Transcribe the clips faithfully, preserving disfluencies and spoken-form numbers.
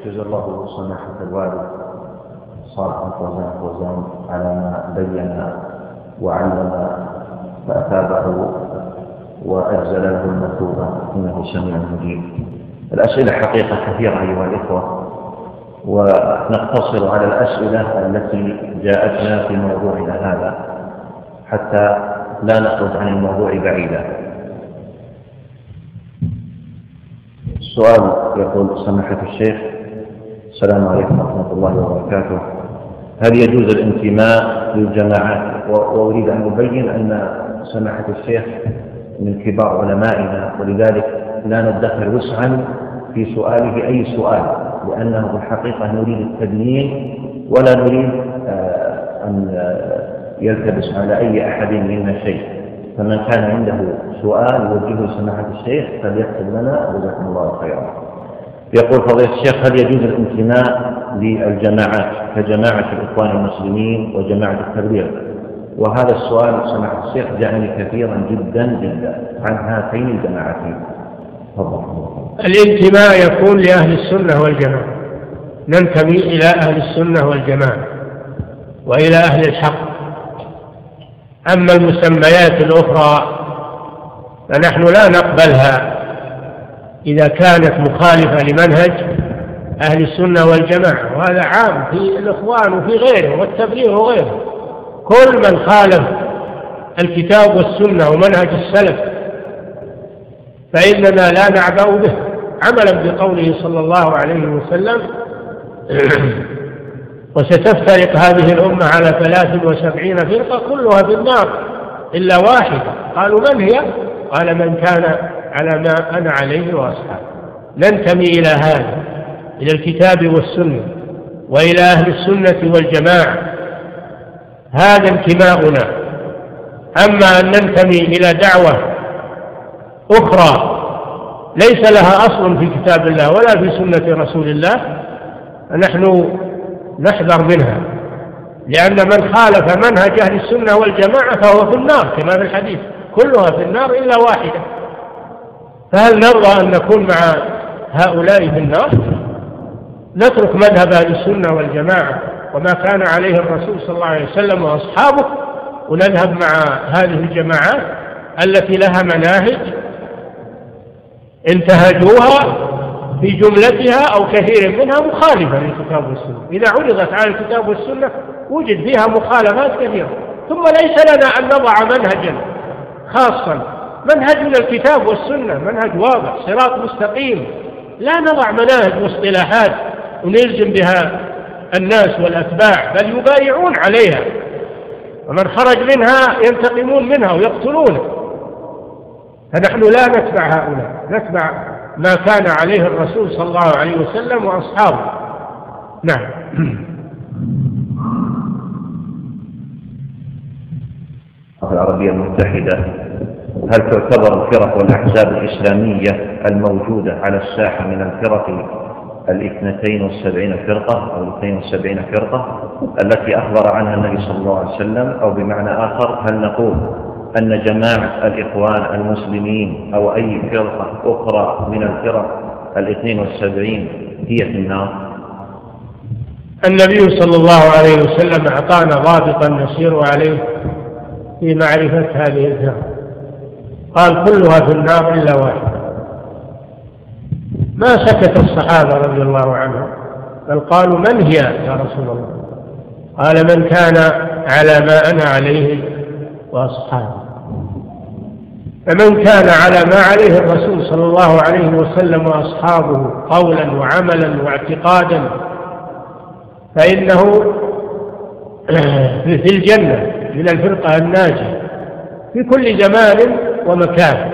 جزا الله سماحة الوالد صالح فوزان فوزان على ما بين وعلم فأثابه وأجزل له المثوبة إنه سميع مجيب. الأسئلة حقيقة كثيرة أيها الإخوة، ونقتصر على الأسئلة التي جاءتنا في موضوعنا هذا حتى لا نخرج عن الموضوع بعيدا. السؤال يقول: سماحة الشيخ، السلام عليكم ورحمة الله وبركاته، هل يجوز الانتماء للجماعات؟ وأريد أن أبين أن سماحة الشيخ من كبار علمائنا، ولذلك لا ندخر وسعا في سؤاله أي سؤال، لأنه بالحقيقة نريد التبيين ولا نريد أن يلتبس على أي أحد منا شيء. فمن كان عنده سؤال يوجهه لسماحة الشيخ فليكتب لنا، جزاكم الله خيرا. يقول فضيلة الشيخ: هل يجوز الانتماء للجماعات كجماعة الإخوان المسلمين وجماعة التبليغ؟ وهذا السؤال سماحة الشيخ جاءني كثيرا جدا جدا عن هاتين الجماعتين. تفضل. الانتماء يكون لأهل السنة والجماعة، ننتمي إلى أهل السنة والجماعة وإلى أهل الحق. أما المسميات الأخرى فنحن لا نقبلها إذا كانت مخالفة لمنهج أهل السنة والجماعة، وهذا عام في الإخوان وفي غيره والتبليغ وغيره. كل من خالف الكتاب والسنة ومنهج السلف فإننا لا نعبأ به، عملا بقوله صلى الله عليه وسلم: وستفترق هذه الأمة على ثلاث وسبعين فرقة كلها في النار إلا واحدة. قالوا: من هي؟ قال: من كان على ما أنا عليه وأصحابي. ننتمي إلى هذا، إلى الكتاب والسنة وإلى أهل السنة والجماعة، هذا انتماؤنا. أما أن ننتمي إلى دعوة أخرى ليس لها أصل في كتاب الله ولا في سنة رسول الله فنحن نحذر منها، لأن من خالف منهج أهل السنة والجماعة فهو في النار كما في الحديث: كلها في النار إلا واحدة. فهل نرضى أن نكون مع هؤلاء في النار؟ نترك مذهب أهل السنة والجماعة وما كان عليه الرسول صلى الله عليه وسلم وأصحابه ونذهب مع هذه الجماعات التي لها مناهج انتهجوها في جملتها أو كثير منها مخالفة للكتاب والسنة. إذا عرضت على الكتاب والسنة وجد فيها مخالفات كثيرة، ثم ليس لنا أن نضع منهجا خاصا. منهجنا الكتاب والسنة، منهج واضح، صراط مستقيم، لا نضع مناهج واصطلاحات ونلزم بها الناس والأتباع، بل يبايعون عليها، ومن خرج منها ينتقمون منها ويقتلونه. فنحن لا نتبع هؤلاء، نتبع ما كان عليه الرسول صلى الله عليه وسلم وأصحابه. نعم. العربية المتحدة هل تعتبر الفرق والأحزاب الإسلامية الموجودة على الساحة من الفرق الاثنتين والسبعين فرقة أو الاثنين والسبعين فرقة التي أخبر عنها النبي صلى الله عليه وسلم، أو بمعنى آخر هل نقول أن جماعة الإخوان المسلمين أو أي فرقة أخرى من الفرق الاثنين والسبعين هي في النار؟ النبي صلى الله عليه وسلم أعطانا ضابطا نسير عليه في معرفة هذه الفرق، قال: كلها في النار إلا واحدة. ما سكت الصحابة رضي الله عنهم، بل قالوا: من هي يا رسول الله؟ قال: من كان على ما أنا عليه وأصحابي. فمن كان على ما عليه الرسول صلى الله عليه وسلم وأصحابه قولا وعملا واعتقادا فإنه في الجنة من الفرقة الناجية في كل زمان ومكان.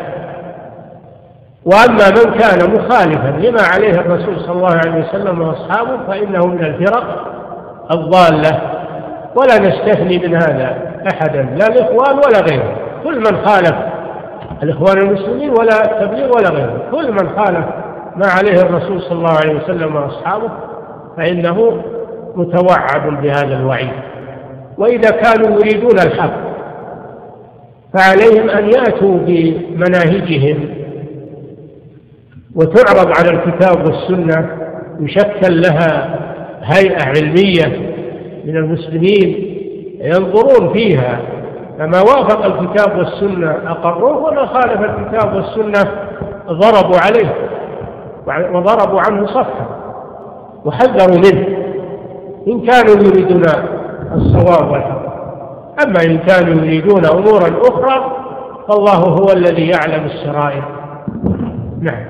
وأما من كان مخالفا لما عليه الرسول صلى الله عليه وسلم وأصحابه فإنه من الفرق الضالة، ولا نستثني من هذا أحدا، لا الإخوان ولا غيره. كل من خالف الإخوان المسلمين ولا التبليغ ولا غيره، كل من خالف ما عليه الرسول صلى الله عليه وسلم وأصحابه فإنه متوعد بهذا الوعيد. وإذا كانوا يريدون الحق فعليهم أن يأتوا بمناهجهم وتعرض على الكتاب والسنة يشكل لها هيئة علمية من المسلمين ينظرون فيها، فما وافق الكتاب والسنة أقروه، وما خالف الكتاب والسنة ضربوا عليه وضربوا عنه صفحا وحذروا منه إن كانوا يريدون الصواب والحق. أما إن كانوا يريدون أمورا أخرى فالله هو الذي يعلم السرائر. نعم.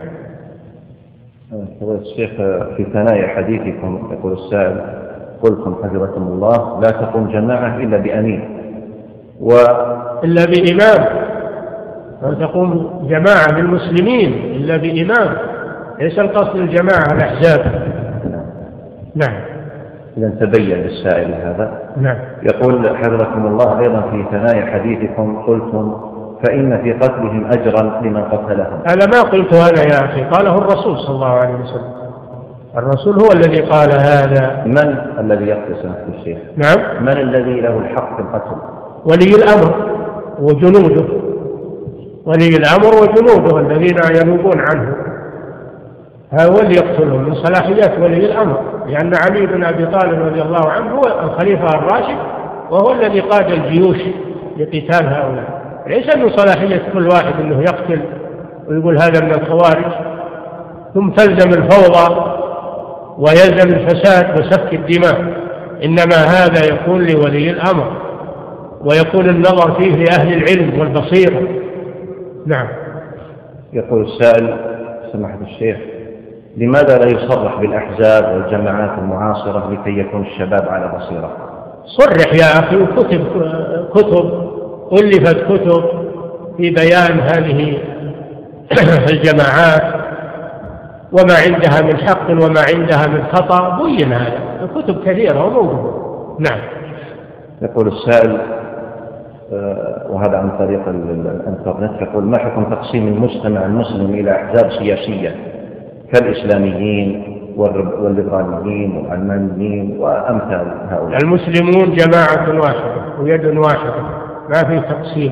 فضيلة الشيخ، في ثنايا حديثكم يقول السائل: قلتم حفظكم الله لا تقوم جماعة إلا بأمين و... إلا بإمام، لا تقوم جماعة من المسلمين إلا بإمام، ليس القصد الجماعة الأحزاب. نعم. إذا تبين للسائل هذا. نعم. يقول حفظكم الله أيضا في ثنايا حديثكم قلتم: فإن في قتلهم أجرا لمن قتلهم. هذا ما قلت أنا يا أخي، قاله الرسول صلى الله عليه وسلم. الرسول هو الذي قال هذا. من الذي يقتل سماحة الشيخ؟ نعم. من الذي له الحق في القتل؟ ولي الأمر وجنوده، ولي الأمر وجنوده الذين ينوبون عنه، هو اللي يقتلهم من صلاحيات ولي الأمر، لأن علي بن أبي طالب رضي الله عنه هو الخليفة الراشد، وهو الذي قاد الجيوش لقتال هؤلاء. ليس من صلاحية كل واحد أنه يقتل ويقول هذا من الخوارج، ثم تلزم الفوضى ويلزم الفساد وسفك الدماء، إنما هذا يكون لولي الأمر ويكون النظر فيه لأهل العلم والبصيرة. نعم. يقول السائل: سماحة الشيخ، لماذا لا يصرح بالأحزاب والجماعات المعاصرة لكي يكون الشباب على بصيرة؟ صرح يا أخي، كتب كتب ألفت كتب في بيان هذه الجماعات وما عندها من حق وما عندها من خطأ، بين هذا، كتب كثيرة وموجودة. نعم. يقول السائل، وهذا عن طريق الانترنت، يقول: ما حكم تقسيم المجتمع المسلم إلى أحزاب سياسية كالإسلاميين والليبراليين والعلمانيين وأمثال هؤلاء؟ المسلمون جماعة واحدة ويد واحدة، ما في تقسيم،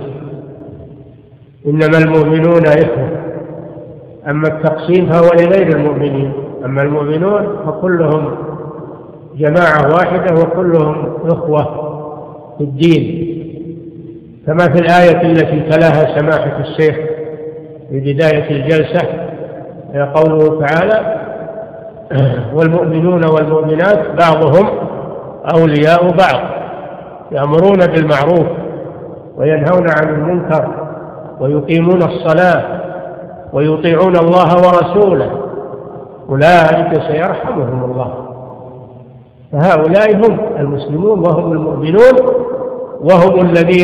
إنما المؤمنون إخوة. أما التقسيم فهو لغير المؤمنين، أما المؤمنون فكلهم جماعة واحدة وكلهم إخوة في الدين، كما في الآية التي تلاها سماحة الشيخ في بداية الجلسة، قوله تعالى: والمؤمنون والمؤمنات بعضهم أولياء بعض يأمرون بالمعروف وينهون عن المنكر ويقيمون الصلاة ويطيعون الله ورسوله أولئك سيرحمهم الله. فهؤلاء هم المسلمون وهم المؤمنون، وهم الذين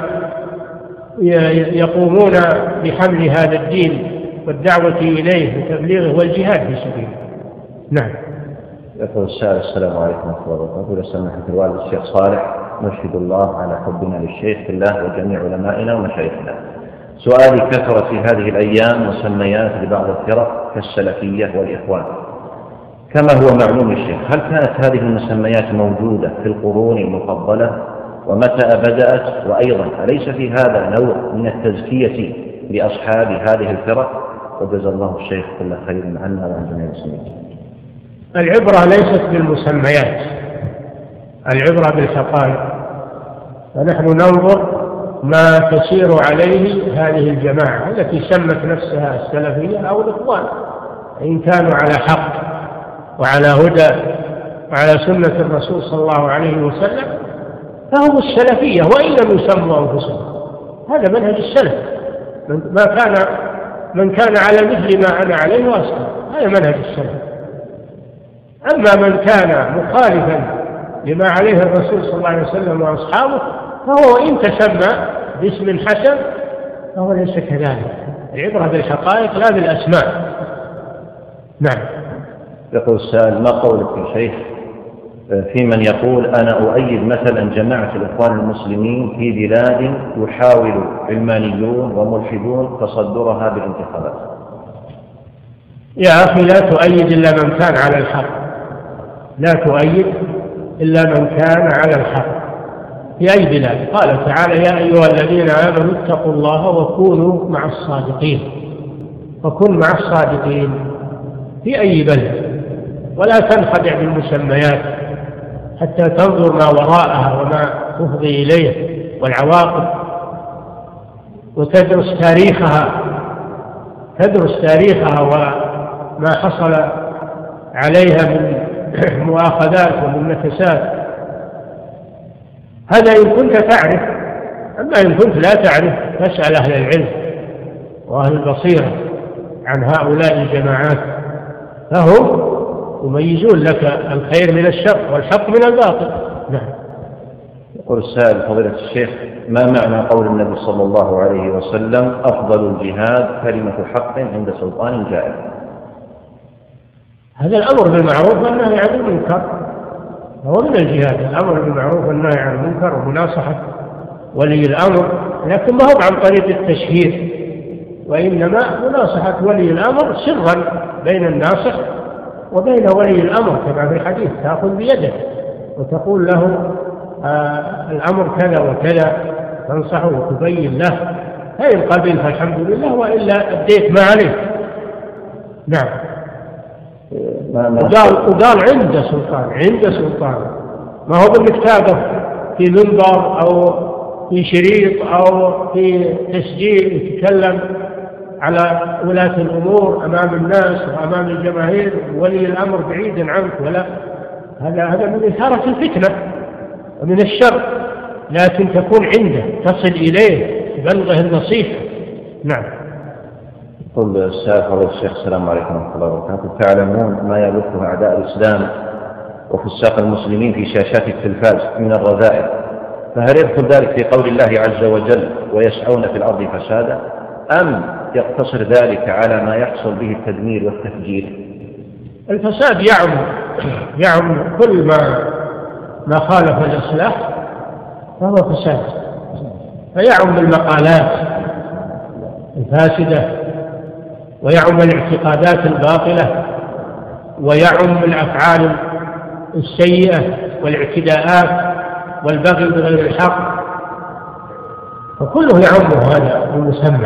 يقومون بحمل هذا الدين والدعوة إليه وتبليغه والجهاد في سبيله. نعم. يقول السائل: السلام عليكم ورحمة الله وبركاته. لسماحة الوالد الشيخ صالح، نشهد الله على حبنا للشيخ في الله وجميع علمائنا ومشايخنا. سؤالي: كثرت في هذه الأيام مسميات لبعض الفرق كالسلفية والإخوان كما هو معلوم الشيخ، هل كانت هذه المسميات موجودة في القرون المفضلة؟ ومتى بدأت؟ وأيضا أليس في هذا نوع من التزكية لأصحاب هذه الفرق؟ وجزا الله الشيخ كل خير عنا وعن جميع المسلمين. العبرة ليست بالمسميات، العبرة بالحقائق، فنحن ننظر ما تسير عليه هذه الجماعة التي سمت نفسها السلفية أو الإخوان، إن كانوا على حق وعلى هدى وعلى سنة الرسول صلى الله عليه وسلم فهم السلفية وإن لم يسموا أنفسهم. هذا منهج السلف، ما كان من كان على مثل ما أنا عليه وأصحابي، هذا منهج السلف. أما من كان مخالفا لما عليه الرسول صلى الله عليه وسلم وأصحابه فهو إن تسمى باسم حسن فهو ليس كذلك. العبرة بالحقائق لا بالأسماء. نعم. يقول السائل: ما قولك يا شيخ في من يقول أنا أؤيد مثلا جماعة الإخوان المسلمين في بلاد يحاول علمانيون وملحدون تصدرها بالانتخابات؟ يا أخي، لا تؤيد إلا من كان على الحق، لا تؤيد إلا من كان على الحق في أي بلاد. قال تعالى: يا أيها الذين آمنوا اتقوا الله وكونوا مع الصادقين. وكن مع الصادقين في أي بلد، ولا تنخدع بالمسميات حتى تنظر ما وراءها وما تفضي إليه والعواقب، وتدرس تاريخها تدرس تاريخها وما حصل عليها من مؤاخذات ومن نكسات. هذا إن كنت تعرف. أما إن كنت لا تعرف فاسأل أهل العلم وأهل البصيرة عن هؤلاء الجماعات، فهم يميزون لك الخير من الشر والحق من الباطل. نعم. يقول السائل فضيلة الشيخ: ما معنى قول النبي صلى الله عليه وسلم أفضل الجهاد كلمة حق عند سلطان جائر؟ هذا الأمر بالمعروف والنهي عن المنكر، هو من الجهاد الأمر بالمعروف والنهي عن المنكر ومناصحة ولي الأمر، لكن ما هو عن طريق التشهير، وإنما مناصحة ولي الأمر سرا بين الناصح وبين ولي الأمر، كما في الحديث تأخذ بيده وتقول له آه الأمر كذا وكذا، تنصحه وتبين له، فإن قبل فالحمد لله، وإلا أديت ما عليه. نعم. وقال, وقال عند سلطان عند سلطان ما هو بالمكتابة في منبر أو في شريط أو في تسجيل يتكلم على ولاة الأمور أمام الناس وأمام الجماهير، ولي الأمر بعيد عنك، ولا هذا هذا من إثارة الفتنة ومن الشر، لكن تكون عنده تصل إليه تبلغه النصيحة. نعم. يقول السائل فضيلة الشيخ: السلام عليكم ورحمة الله وبركاته. تعلمون ما يبثه أعداء الإسلام وفساق المسلمين في شاشات التلفاز من الرذائل، فهل يدخل ذلك في قول الله عز وجل ويسعون في الأرض فسادا، أم يقتصر ذلك على ما يحصل به التدمير والتفجير؟ الفساد يعم يعم كل ما ما خالف الإصلاح فهو فساد، فيعم المقالات الفاسدة، ويعم الاعتقادات الباطلة، ويعم الأفعال السيئة والاعتداءات والبغي بغير الحق، فكله يعم هذا المسمى.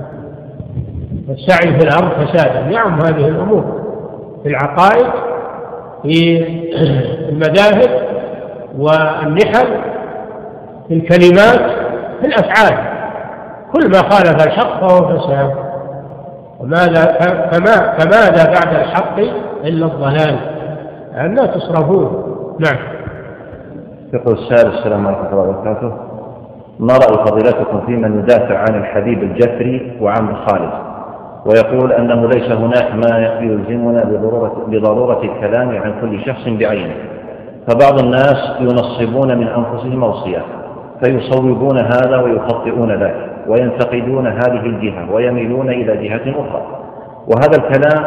السعي في الأرض فسادا يعم هذه الأمور، في العقائد، في المذاهب والنحل، في الكلمات، في الأفعال، كل ما خالف الحق فهو فساد. وماذا فما فماذا بعد الحق إلا الضلال، أننا تصرفون. نعم. يقول السائل: السلام عليكم ورحمة الله وبركاته. ما رأي فضيلتكم في من يدافع عن الحبيب الجفري وعن خالد، ويقول أنه ليس هناك ما يلزمنا بضرورة, بضرورة الكلام عن كل شخص بعينه، فبعض الناس ينصبون من أنفسهم أوصياء فيصوبون هذا ويخطئون ذاك وينتقدون هذه الجهة ويميلون إلى جهة أخرى، وهذا الكلام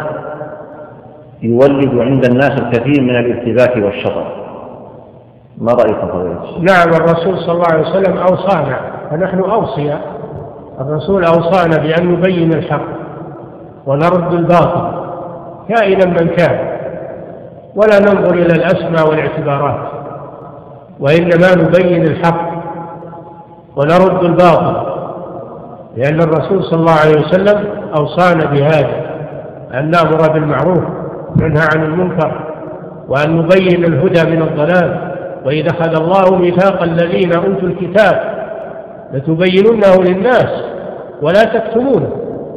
يولد عند الناس الكثير من الارتباك والشطط. ما رأيكم فضيلة؟ نعم، الرسول صلى الله عليه وسلم أوصانا، فنحن أوصياء. الرسول أوصانا بأن نبين الحق ونرد الباطل كائنا من كان، ولا ننظر إلى الأسماء والاعتبارات، وإنما نبين الحق ونرد الباطل، لأن الرسول صلى الله عليه وسلم أوصانا بهذا، أن نأمر بالمعروف وننهى عن المنكر، وأن نبين الهدى من الضلال. وإذا أخذ الله ميثاق الذين أوتوا الكتاب لتبيننه للناس ولا تكتمونه،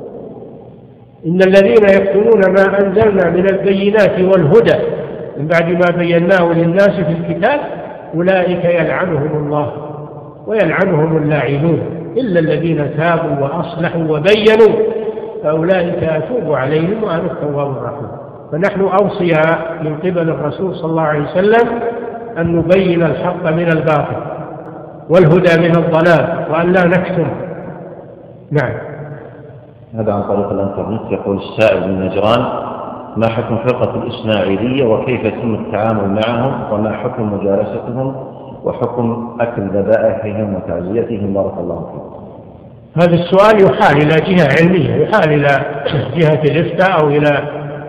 إن الذين يكتمون ما أنزلنا من البينات والهدى من بعد ما بيناه للناس في الكتاب أولئك يلعنهم الله ويلعنهم اللاعنون إلا الذين تابوا وأصلحوا وبينوا فأولئك أتوب عليهم وأنا التواب الرحيم. فنحن أوصياء من قبل الرسول صلى الله عليه وسلم أن نبين الحق من الباطل والهدى من الضلال، وأن لا نكتم. نعم. هذا عن طريق الانترنت. يقول السائل من نجران: ما حكم فرقة الإسماعيلية وكيف يتم التعامل معهم، وما حكم مجالستهم، وحكم أكل ذبائحهم وتعزيتهم؟ بارك الله فيكم. هذا السؤال يحال إلى جهة علمية، يحال إلى جهة الإفتاء أو إلى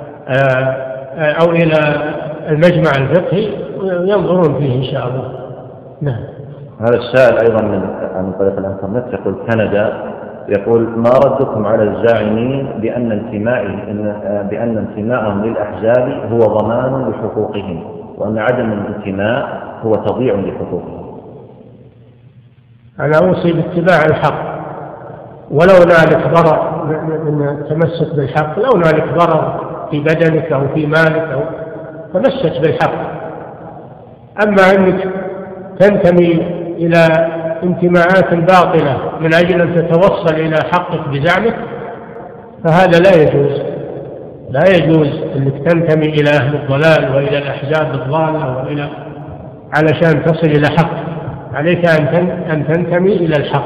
أو إلى المجمع الفقهي ينظرون فيه إن شاء الله. نعم. هذا السائل أيضا من عن طريق الانترنت يقول: كندا يقول: ما ردكم على الزاعمين بأن انتمائهم بأن انتمائهم للأحزاب هو ضمان لحقوقهم، وأن عدم الانتماء هو تضييع لحقوقهم؟ أنا أوصي باتباع الحق ولو نالك ضرر من التمسك بالحق، لو نالك ضرر في بدنك أو في مالك أو تمسك بالحق. أما أنك تنتمي إلى انتماءات باطلة من أجل أن تتوصل إلى حقك بزعمك فهذا لا يجوز. لا يجوز أنك تنتمي إلى أهل الضلال وإلى الأحزاب الضالة وإلى علشان تصل إلى حق. عليك أن تنتمي إلى الحق،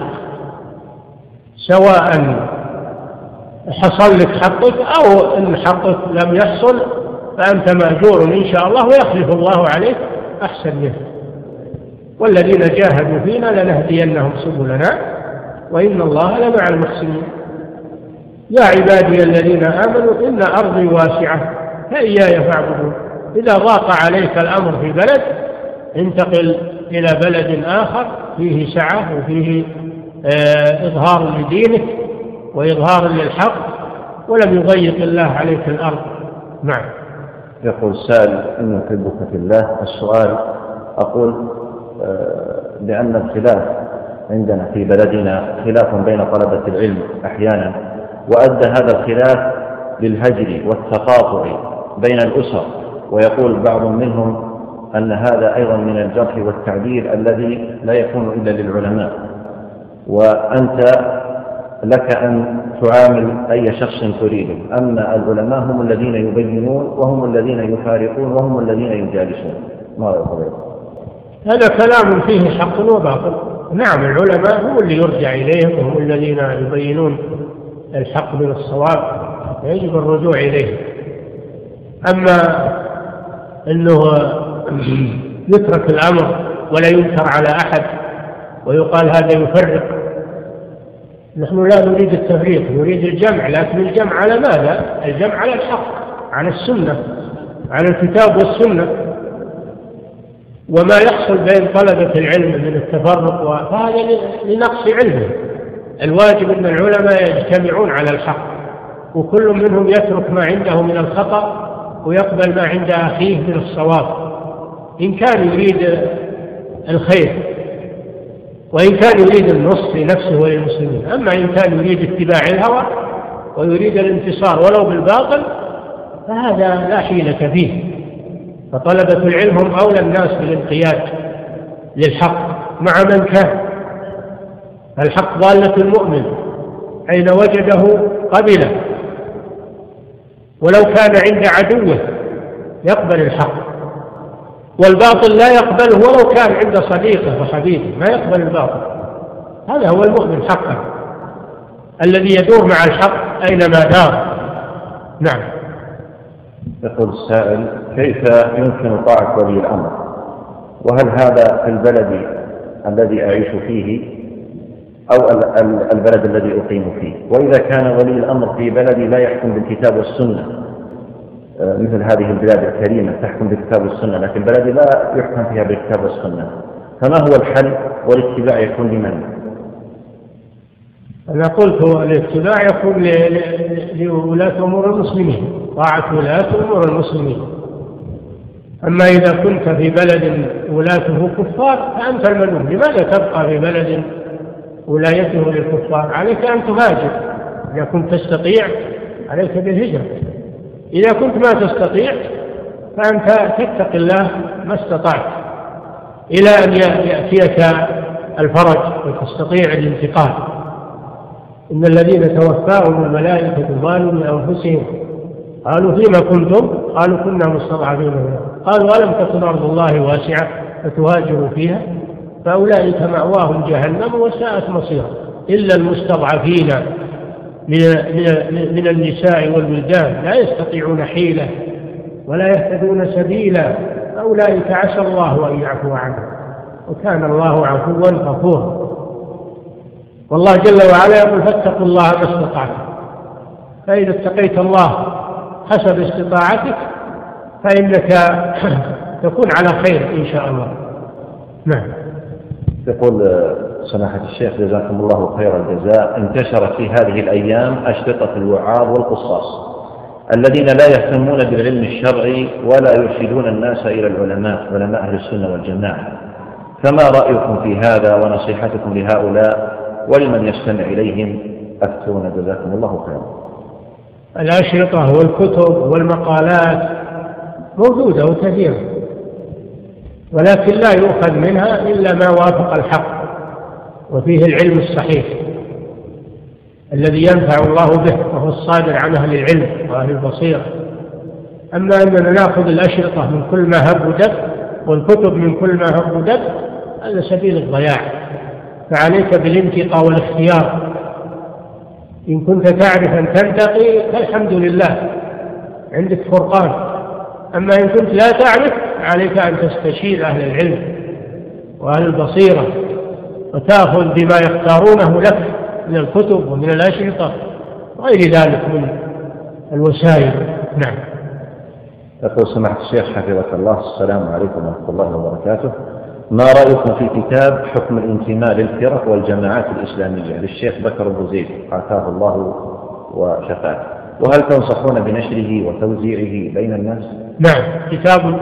سواء حصل لك حقك أو إن حقك لم يحصل فأنت مأجور إن شاء الله ويخلف الله عليك أحسن منه. والذين جاهدوا فينا لنهدينهم سبلنا وإن الله لمع المحسنين. يا عبادي الذين آمنوا إن أرضي واسعة فإياي فاعبدون. إذا ضاق عليك الأمر في بلد انتقل إلى بلد آخر فيه سعة وفيه آه إظهار لدينك وإظهار للحق ولم يضيق الله عليك الأرض. نعم. يقول سائل: إن أحبك في الله. السؤال: أقول لأن الخلاف عندنا في بلدنا خلاف بين طلبة العلم أحيانا، وأدى هذا الخلاف للهجر والتقاطع بين الأسر، ويقول بعض منهم أن هذا أيضا من الجرح والتعديل الذي لا يكون إلا للعلماء، وأنت لك أن تعامل أي شخص تريده، أما العلماء هم الذين يبينون وهم الذين يفارقون وهم الذين يجالسون. ما رأيك؟ هذا كلام فيه حق وباطل. نعم، العلماء هم اللي يرجع إليهم وهم الذين يبينون الحق من الصواب، يجب الرجوع إليهم. أما أنه يترك الأمر ولا ينكر على أحد ويقال هذا يفرق، نحن لا نريد التفريق، نريد الجمع، لكن الجمع على ماذا؟ الجمع على الحق، على السنة، على الكتاب والسنة. وما يحصل بين طلبة العلم من التفرق فهذا لنقص علمه. الواجب أن العلماء يجتمعون على الحق، وكل منهم يترك ما عنده من الخطأ ويقبل ما عند أخيه من الصواب، إن كان يريد الخير وإن كان يريد النصح لنفسه وللمسلمين. أما إن كان يريد اتباع الهوى ويريد الانتصار ولو بالباطل فهذا لا حيلة فيه. فطلبة العلم هم أولى الناس بالانقياد للحق مع من كان. الحق ضالة المؤمن، أين وجده قبله، ولو كان عند عدوه يقبل الحق، والباطل لا يقبله ولو كان عند صديقه وحبيبه، ما يقبل الباطل. هذا هو المؤمن حقا الذي يدور مع الحق أينما دار. نعم. يقول السائل: كيف يمكن طاعة ولي الأمر؟ وهل هذا في البلد الذي أعيش فيه أو البلد الذي أقيم فيه؟ وإذا كان ولي الأمر في بلدي لا يحكم بالكتاب والسنة مثل هذه البلاد الكريمة تحكم بالكتاب والسنة، لكن بلدي لا يحكم فيها بالكتاب والسنة، فما هو الحل والاتباع يكون لمن؟ أنا قلت الاتباع يكون لولاة أمور المسلمين، طاعة ولاة أمور المسلمين. أما إذا كنت في بلد ولاته كفار فأنت الملوم. لماذا تبقى في بلد ولايته للكفار؟ عليك أن تهاجر إذا كنت تستطيع، عليك بالهجرة. إذا كنت ما تستطيع فأنت تتق الله ما استطعت إلى أن يأتيك الفرج وتستطيع الانتقال. إن الذين توفاهم الملائكة ظالمي أنفسهم قالوا فيما كنتم؟ قالوا كنا مستضعفين هنا. قالوا ألم تكن أرض الله واسعة فتهاجروا فيها؟ فأولئك مأواهم جهنم وساءت مصيرا إلا المستضعفين من النساء والولدان لا يستطيعون حيلة ولا يهتدون سبيلا أولئك عسى الله أن يعفو عنهم وكان الله عفوا غفورا. والله جل وعلا يقول: فاتقوا الله ما استطعتم. فإذا اتقيت الله حسب استطاعتك فإنك تكون على خير إن شاء الله. نعم. يقول سماحة الشيخ جزاكم الله خير الجزاء، انتشرت في هذه الأيام أشرطة الوعاظ والقصاص الذين لا يهتمون بالعلم الشرعي ولا يرشدون الناس إلى العلماء علماء أهل السنة والجماعة، فما رأيكم في هذا ونصيحتكم لهؤلاء ولمن يستمع إليهم؟ أفتونا جزاكم الله خيرا. الأشرطة والكتب والمقالات موجودة وكثيرة، ولكن لا يؤخذ منها إلا ما وافق الحق وفيه العلم الصحيح الذي ينفع الله به وهو الصادر عن أهل العلم وأهل البصيرة. أما أننا نأخذ الأشرطة من كل ما هب ودب والكتب من كل ما هب ودب هذا سبيل الضياع. فعليك بالانتقاء والاختيار. إن كنت تعرف أن تنتقي فالحمد لله عندك فرقان، أما إن كنت لا تعرف عليك أن تستشير أهل العلم وأهل البصيرة وتأخذ بما يختارونه لك من الكتب ومن الأشرطة وغير ذلك من الوسائل. نعم. يقول سماحة الشيخ حفظك الله: السلام عليكم ورحمة الله وبركاته، ما رأيكم في كتاب حكم الانتماء للفرق والجماعات الإسلامية للشيخ بكر أبو زيد عافاه الله وشفاه، وهل تنصحون بنشره وتوزيعه بين الناس؟ نعم، كتاب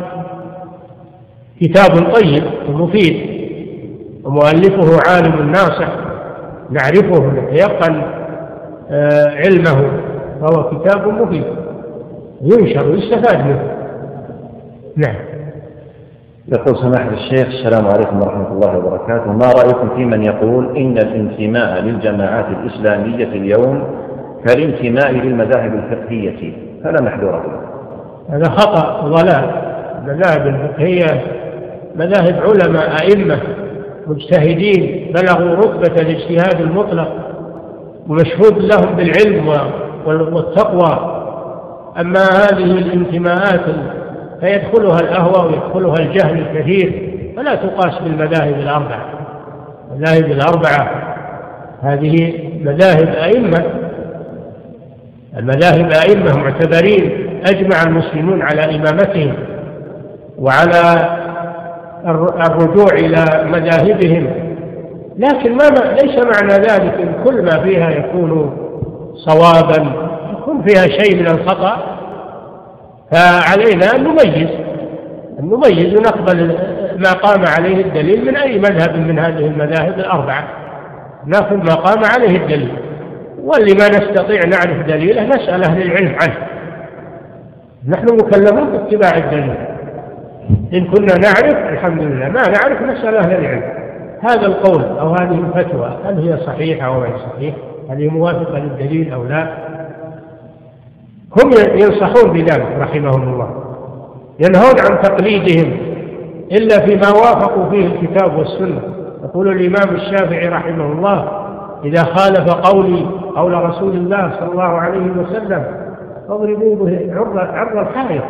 كتاب طيب ومفيد ومؤلفه عالم ناصح نعرفه نتيقن علمه، فهو كتاب مفيد ينشر ويستفاد منه. نعم. يقول سماحة الشيخ: السلام عليكم ورحمة الله وبركاته، ما رأيكم في من يقول إن الانتماء للجماعات الإسلامية اليوم كالانتماء للمذاهب الفقهية فلا محذور له؟ هذا خطأ وضلال. المذاهب الفقهية مذاهب علماء أئمة مجتهدين بلغوا رتبة الاجتهاد المطلق ومشهود لهم بالعلم والتقوى. أما هذه الانتماءات فيدخلها الأهوى ويدخلها الجهل الكثير، فلا تقاس بالمذاهب الأربعة. المذاهب الأربعة هذه مذاهب أئمة، المذاهب أئمة معتبرين، أجمع المسلمون على إمامتهم وعلى الرجوع إلى مذاهبهم، لكن ما ليس معنى ذلك إن كل ما فيها يكون صوابا، يكون فيها شيء من الخطأ. فعلينا أن نميز أن نميز ونقبل ما قام عليه الدليل من أي مذهب من هذه المذاهب الأربعة، نأخذ ما قام عليه الدليل، واللي ما نستطيع نعرف دليله نسأل أهل العلم عنه. نحن مكلمون باتباع الدليل، إن كنا نعرف الحمد لله، ما نعرف نسأل أهل العلم. هذا القول أو هذه الفتوى هل هي صحيحة أو غير صحيحة، هل هي موافقة للدليل أو لا؟ هم ينصحون بذلك رحمهم الله، ينهون عن تقليدهم إلا فيما وافقوا فيه الكتاب والسنة. يقول الإمام الشافعي رحمه الله: إذا خالف قولي قول رسول الله صلى الله عليه وسلم فاضربوا به عرض الحائط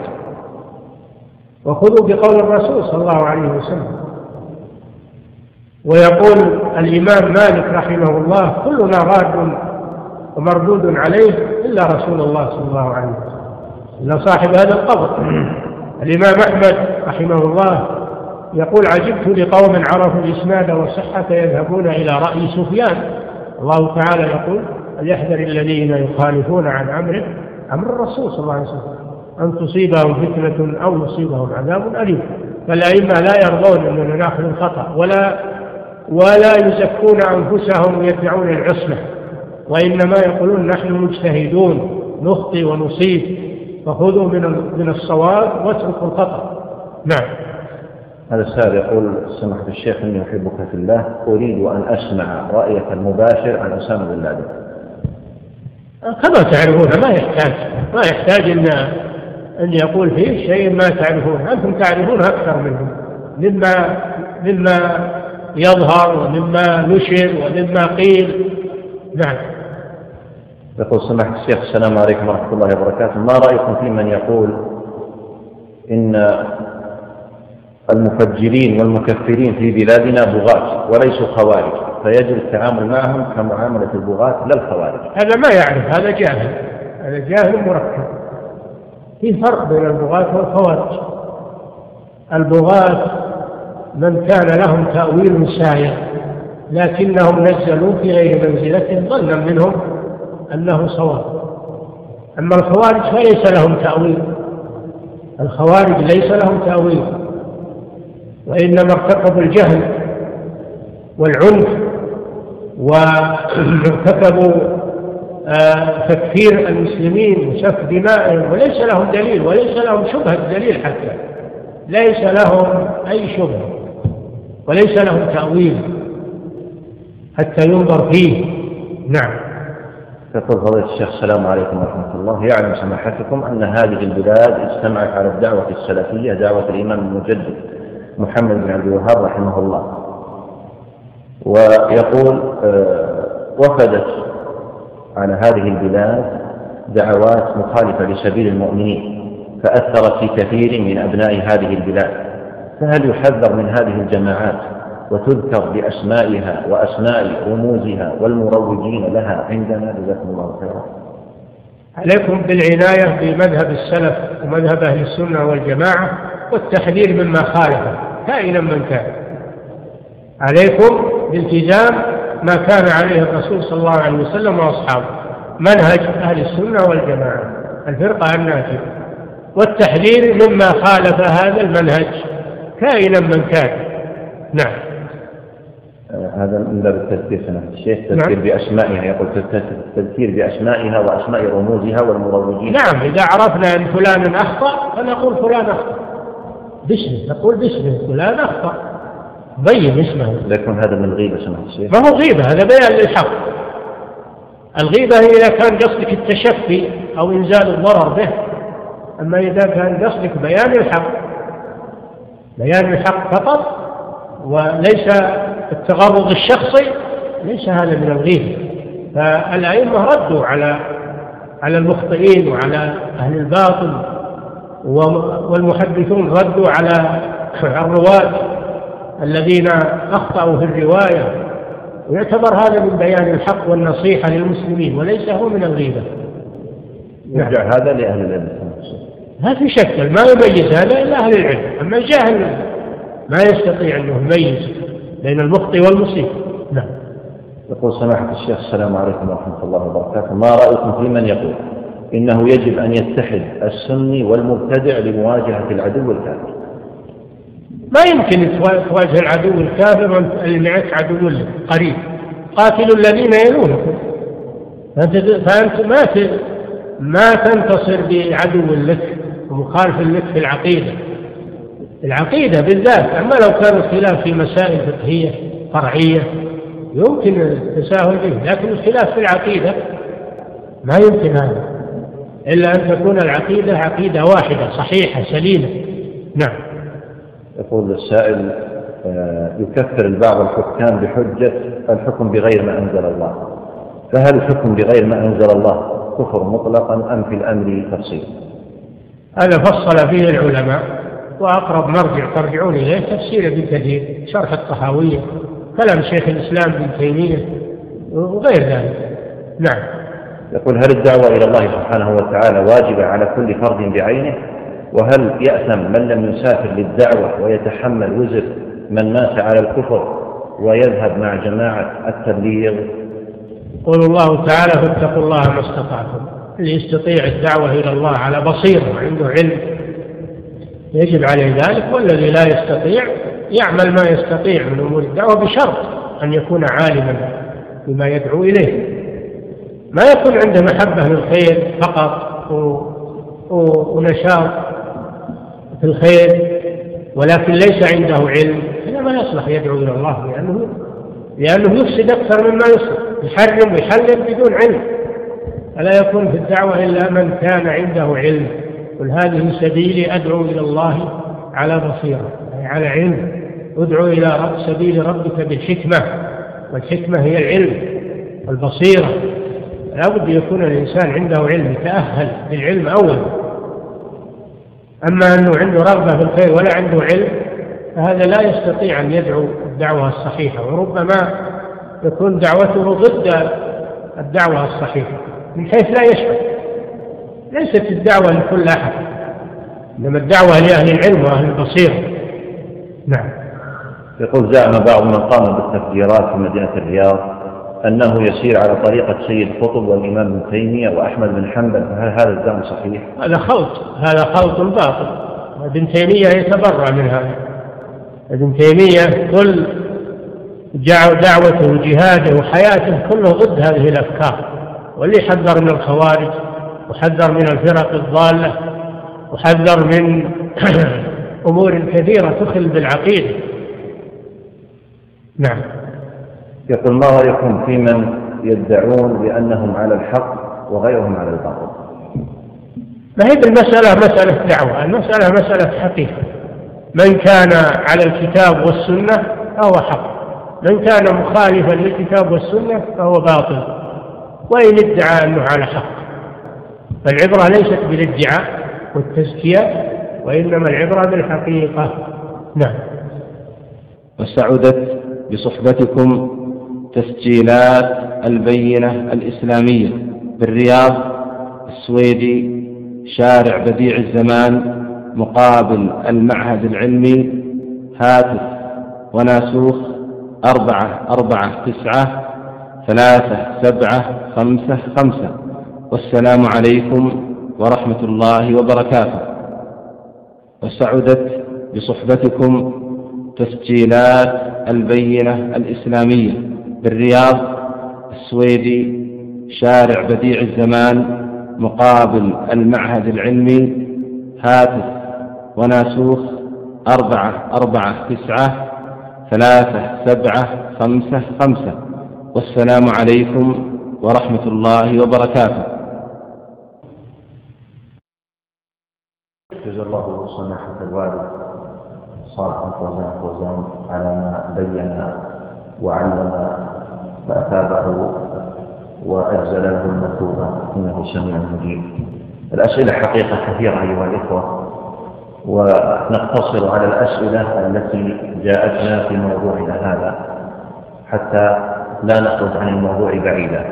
وخذوا بقول الرسول صلى الله عليه وسلم. ويقول الإمام مالك رحمه الله: كلنا راد ومردود عليه إلا رسول الله صلى الله عليه وسلم، إلا صاحب هذا القبر. الإمام أحمد رحمه الله يقول: عجبت لقوم عرفوا الإسناد والصحة يذهبون إلى رأي سفيان. الله تعالى يقول: فليحذر الذين يخالفون عن أمره أمر الرسول صلى الله عليه وسلم أن تصيبهم فتنة أو يصيبهم عذاب أليم. فالأئمة لا يرضون أننا نأخذ الخطأ ولا ولا يزكون أنفسهم ويدعون العصمة، وإنما يقولون نحن مجتهدون نخطئ ونصيب، فخذوا من من الصواب واتركوا الخطأ. نعم. هذا السائل يقول: سماحة الشيخ إني أحبك في الله، أريد أن أسمع رأيك المباشر عن أسامة بن لادن. كما تعرفون، ما يحتاج ما يحتاج أن أن يقول فيه شيء ما تعرفون، أنتم تعرفون أكثر منهم مما مما يظهر ومما نشر ومما قيل. نعم. يقول سماحة الشيخ: السلام عليكم ورحمة الله وبركاته، ما رأيكم في من يقول إن المفجرين والمكفرين في بلادنا بغاة وليسوا خوارج، فيجب التعامل معهم كمعاملة البغاة لا الخوارج؟ هذا ما يعرف، هذا جاهل، هذا جاهل مركب. في فرق بين البغاة والخوارج. البغاة من كان لهم تأويل سائر لكنهم نزلوا في غير منزلتهم ظنا منهم أنه صواب. أما الخوارج فليس لهم تأويل، الخوارج ليس لهم تأويل، وإنما ارتكبوا الجهل والعنف وارتكبوا تكفير المسلمين وسفك دمائهم، وليس لهم دليل وليس لهم شبهة دليل، حتى ليس لهم أي شبهة وليس لهم تأويل حتى ينظر فيه. نعم. يقول فضيلة الشيخ السلام عليكم ورحمة الله. يعلم سماحتكم أن هذه البلاد اجتمعت على الدعوة السلفية، دعوة الإمام المجدد محمد بن عبد الوهاب رحمه الله، ويقول وفدت على هذه البلاد دعوات مخالفة لسبيل المؤمنين فأثرت في كثير من أبناء هذه البلاد، فهل يحذر من هذه الجماعات وتذكر بأسمائها وأسماء رموزها والمروجين لها عندنا؟ جزاكم الله خيرا. عليكم بالعناية بمذهب السلف ومذهب أهل السنة والجماعة والتحذير مما خالفه كائنا من كان. عليكم بالتزام ما كان عليه الرسول صلى الله عليه وسلم وأصحابه، منهج أهل السنة والجماعة الفرقة الناجية، والتحذير مما خالف هذا المنهج كائنا من كان. نعم. هذا من باب التذكير سماحة الشيخ، تذكير نعم. بأسمائها، يقول تذكير بأسمائها وأسماء رموزها والمروجين. نعم، إذا عرفنا أن فلان أخطأ فنقول فلان أخطأ باسمه، نقول باسمه فلان أخطأ، بين اسمه. لكن هذا من الغيبة سماحة الشيخ. ما هو غيبة، هذا بيان للحق. الغيبة هي إذا كان قصدك التشفي أو إنزال الضرر به، أما إذا كان قصدك بيان الحق، بيان الحق فقط وليس التغرض الشخصي، ليس هذا من الغيبة. فالأئمة ردوا على على المخطئين وعلى أهل الباطل، والمحدثون ردوا على الرواة الذين أخطأوا في الرواية، ويعتبر هذا من بيان الحق والنصيحة للمسلمين وليس هو من الغيبة. يرجع هذا لأهل العلم. ما في شك، ما يميز هذا إلا أهل العلم، أما الجاهل ما يستطيع أنه يميز بين المخطئ والمصيب. نعم. يقول سماحة الشيخ السلام عليكم ورحمة الله وبركاته، ما رأيكم في من يقول إنه يجب أن يتحد السني والمبتدع لمواجهة العدو الكافر؟ ما يمكن تواجه العدو الكافر واللي معك عدو قريب، قاتلوا الذين يلونكم، فأنت ما ما تنتصر بعدو لك ومخالف لك في العقيدة، العقيدة بالذات. أما لو كان الخلاف في مسائل فقهية فرعية يمكن التساهل به، لكن الخلاف في العقيدة ما يمكن هذا إلا أن تكون العقيدة عقيدة واحدة صحيحة سليمة. نعم. يقول السائل يكفر البعض الحكام بحجة الحكم بغير ما أنزل الله، فهل الحكم بغير ما أنزل الله كفر مطلقا أم في الأمر تفصيل؟ هذا فصل فيه العلماء، وأقرب مرجع ترجعون إليه تفسير ابن كثير، شرح الطحاوية، كلام شيخ الإسلام ابن تيمية وغير ذلك. نعم. يقول هل الدعوة إلى الله سبحانه وتعالى واجبة على كل فرد بعينه؟ وهل يأثم من لم يسافر للدعوة ويتحمل وزر من مات على الكفر ويذهب مع جماعة التبليغ؟ قول الله تعالى فاتقوا الله ما استطعتم. اللي يستطيع الدعوة إلى الله على بصيرة وعنده علم يجب عليه ذلك، والذي لا يستطيع يعمل ما يستطيع من أمور الدعوة بشرط أن يكون عالما بما يدعو إليه، ما يكون عنده محبة للخير فقط ونشاط في الخير ولكن ليس عنده علم، هذا ما يصلح يدعو إلى الله، لأنه لأنه يفسد أكثر مما يصلح، يحرم ويحلل بدون علم. فلا يكون في الدعوة إلا من كان عنده علم. قل هذه سبيلي أدعو إلى الله على بصيرة، يعني على علم. ادعو إلى رب سبيل ربك بالحكمة، والحكمة هي العلم والبصيرة. لا بد يكون الإنسان عنده علم، يتأهل بالعلم أولا. أما أنه عنده رغبة في الخير ولا عنده علم فهذا لا يستطيع أن يدعو الدعوة الصحيحة، وربما يكون دعوته ضد الدعوة الصحيحة من حيث لا يشعر. ليست الدعوة لكل أحد، إنما الدعوة لأهل العلم وأهل البصيرة. نعم. يقول زعم بعض من قام بالتفجيرات في مدينة الرياض أنه يسير على طريقة سيد قطب والإمام ابن تيمية وأحمد بن حنبل، فهل هذا الزعم صحيح؟ هذا خلط، هذا خلط باطل. ابن تيمية يتبرأ من هذا. ابن تيمية كل دعوته وجهاده وحياته كله ضد هذه الأفكار، واللي حذر من الخوارج وحذر من الفرق الضالة وحذر من أمور كثيرة تخل بالعقيدة. نعم. يقول ما رأيكم في من يدعون بأنهم على الحق وغيرهم على الباطل؟ ما هي المسألة مسألة دعوة، المسألة مسألة حقيقة. من كان على الكتاب والسنة فهو حق، من كان مخالفا للكتاب والسنة فهو باطل، وإن ادعى أنه على حق. فالعبرة ليست بالادعاء والتزكية، وإنما العبرة بالحقيقة. نعم. وسعدت بصحبتكم تسجيلات البينة الإسلامية بالرياض السويدي، شارع بديع الزمان، مقابل المعهد العلمي، هاتف وناسوخ أربعة أربعة تسعة ثلاثة سبعة خمسة خمسة. والسلام عليكم ورحمة الله وبركاته. وسعدت بصحبتكم تسجيلات البينة الإسلامية بالرياض السويدي، شارع بديع الزمان، مقابل المعهد العلمي، هاتف وناسوخ أربعة أربعة تسعة ثلاثة سبعة خمسة خمسة. والسلام عليكم ورحمة الله وبركاته. جزا الله سماحة الوالد صالح فوزان فوزان على ما بين وعلم فأثابه وأجزل له المثوبة، إنه سميع مجيب. الأسئلة حقيقة كثيرة أيها الإخوة، ونقتصر على الأسئلة التي جاءتنا في موضوعنا هذا حتى لا نخرج عن الموضوع بعيدا.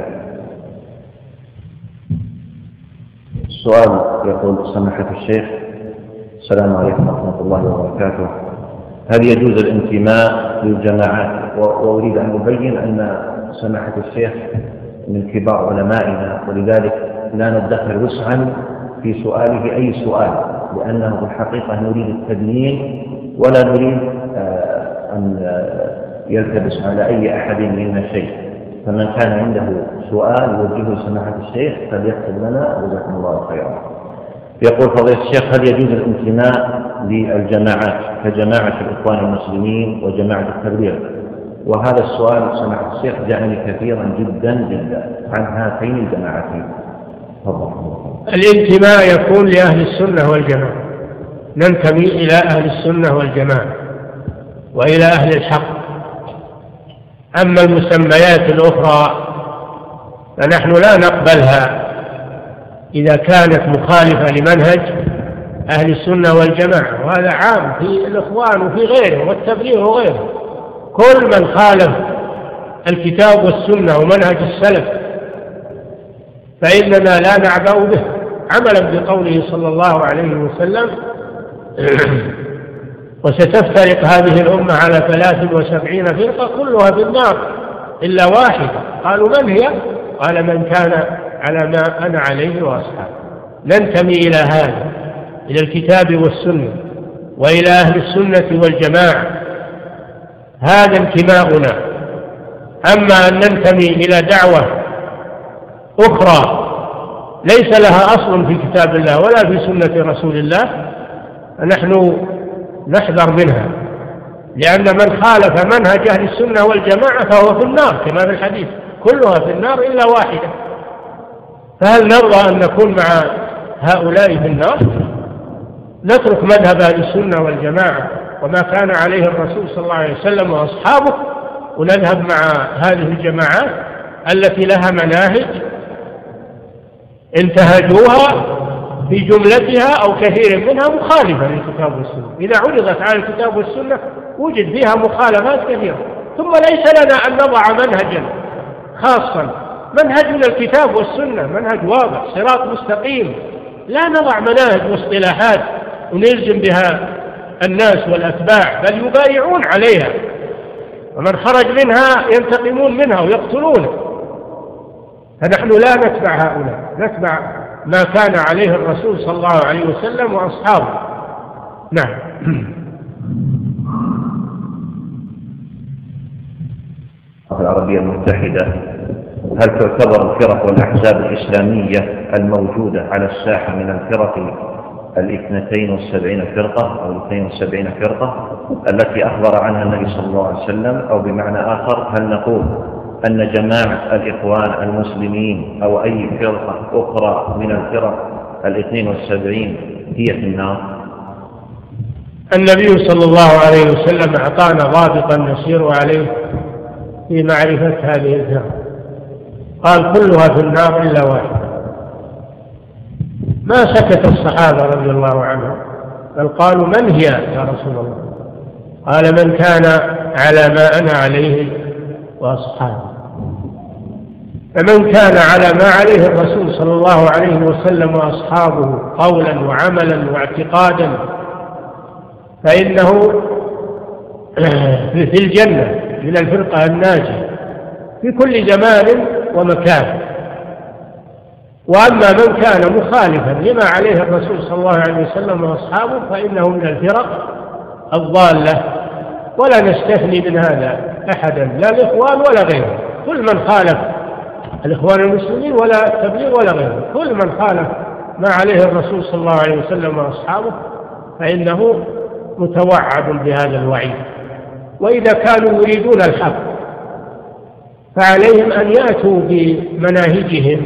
السؤال يقول سماحة الشيخ: السلام عليكم ورحمة الله وبركاته، هل يجوز الانتماء للجماعات؟ وأريد أن أبين أن سماحة الشيخ من كبار علمائنا، ولذلك لا ندخر وسعا في سؤاله أي سؤال، لأنه في الحقيقة نريد التبيين ولا نريد أن يلتبس على أي أحد منا شيء. فمن كان عنده سؤال يوجهه لسماحة الشيخ فليكتب لنا، جزاكم الله خيرا. يقول فضيلة الشيخ: هل يجوز الانتماء للجماعات كجماعة الإخوان المسلمين وجماعة التبليغ؟ وهذا السؤال سماحة الشيخ جاءني كثيرا جدا جدا عن هاتين الجماعتين. تفضل. الانتماء يكون لأهل السنة والجماعة، ننتمي إلى أهل السنة والجماعة وإلى أهل الحق. أما المسميات الأخرى فنحن لا نقبلها إذا كانت مخالفة لمنهج أهل السنة والجماعة، وهذا عام في الإخوان وفي غيره والتبليغ وغيره. كل من خالف الكتاب والسنة ومنهج السلف فإننا لا نعبأ به، عملا بقوله صلى الله عليه وسلم: وستفترق هذه الأمة على ثلاث وسبعين فرقة كلها في النار إلا واحدة. قالوا: من هي؟ قال: من كان على ما أنا عليه وأصحابي. ننتمي إلى هذا، إلى الكتاب والسنة وإلى أهل السنة والجماعة، هذا انتماؤنا. أما أن ننتمي إلى دعوة أخرى ليس لها أصل في كتاب الله ولا في سنة رسول الله نحن نحذر منها، لأن من خالف منهج أهل السنة والجماعة فهو في النار كما في الحديث: كلها في النار إلا واحدة. فهل نرضى أن نكون مع هؤلاء في النار؟ نترك مذهب أهل السنة والجماعة وما كان عليه الرسول صلى الله عليه وسلم وأصحابه، ونذهب مع هذه الجماعات التي لها مناهج انتهجوها في جملتها أو كثير منها مخالفة للكتاب والسنة. إذا عرضت على الكتاب والسنة وجد فيها مخالفات كثيرة، ثم ليس لنا أن نضع منهجا خاصا. منهجنا الكتاب والسنة، منهج واضح، صراط مستقيم، لا نضع مناهج واصطلاحات ونلزم بها الناس والأتباع، بل يبايعون عليها ومن خرج منها ينتقمون منها ويقتلونه. فنحن لا نتبع هؤلاء، نتبع ما كان عليه الرسول صلى الله عليه وسلم وأصحابه. نعم. العربية المتحدة هل تعتبر الفرق والأحزاب الإسلامية الموجودة على الساحة من الفرق الاثنتين والسبعين فرقة أو الاثنين والسبعين فرقة التي أخبر عنها النبي صلى الله عليه وسلم، أو بمعنى آخر هل نقول أن جماعة الإخوان المسلمين أو أي فرقة أخرى من الفرق الاثنين والسبعين هي في النار؟ النبي صلى الله عليه وسلم أعطانا ضابطا نسير عليه في معرفة هذه الفرق، قال كلها في النار إلا واحدة. ما سكت الصحابة رضي الله عنهم بل قالوا من هي يا رسول الله؟ قال من كان على ما أنا عليه وأصحابي. فمن كان على ما عليه الرسول صلى الله عليه وسلم وأصحابه قولا وعملا واعتقادا فإنه في الجنة من الفرقة الناجية في كل زمان ومكان. وأما من كان مخالفا لما عليه الرسول صلى الله عليه وسلم وأصحابه فإنه من الفرق الضالة. ولا نستثني من هذا أحدا، لا الإخوان ولا غيره، كل من خالف الإخوان المسلمين ولا التبليغ ولا غيره، كل من خالف ما عليه الرسول صلى الله عليه وسلم وأصحابه فإنه متوعد بهذا الوعيد. وإذا كانوا يريدون الحق فعليهم أن يأتوا بمناهجهم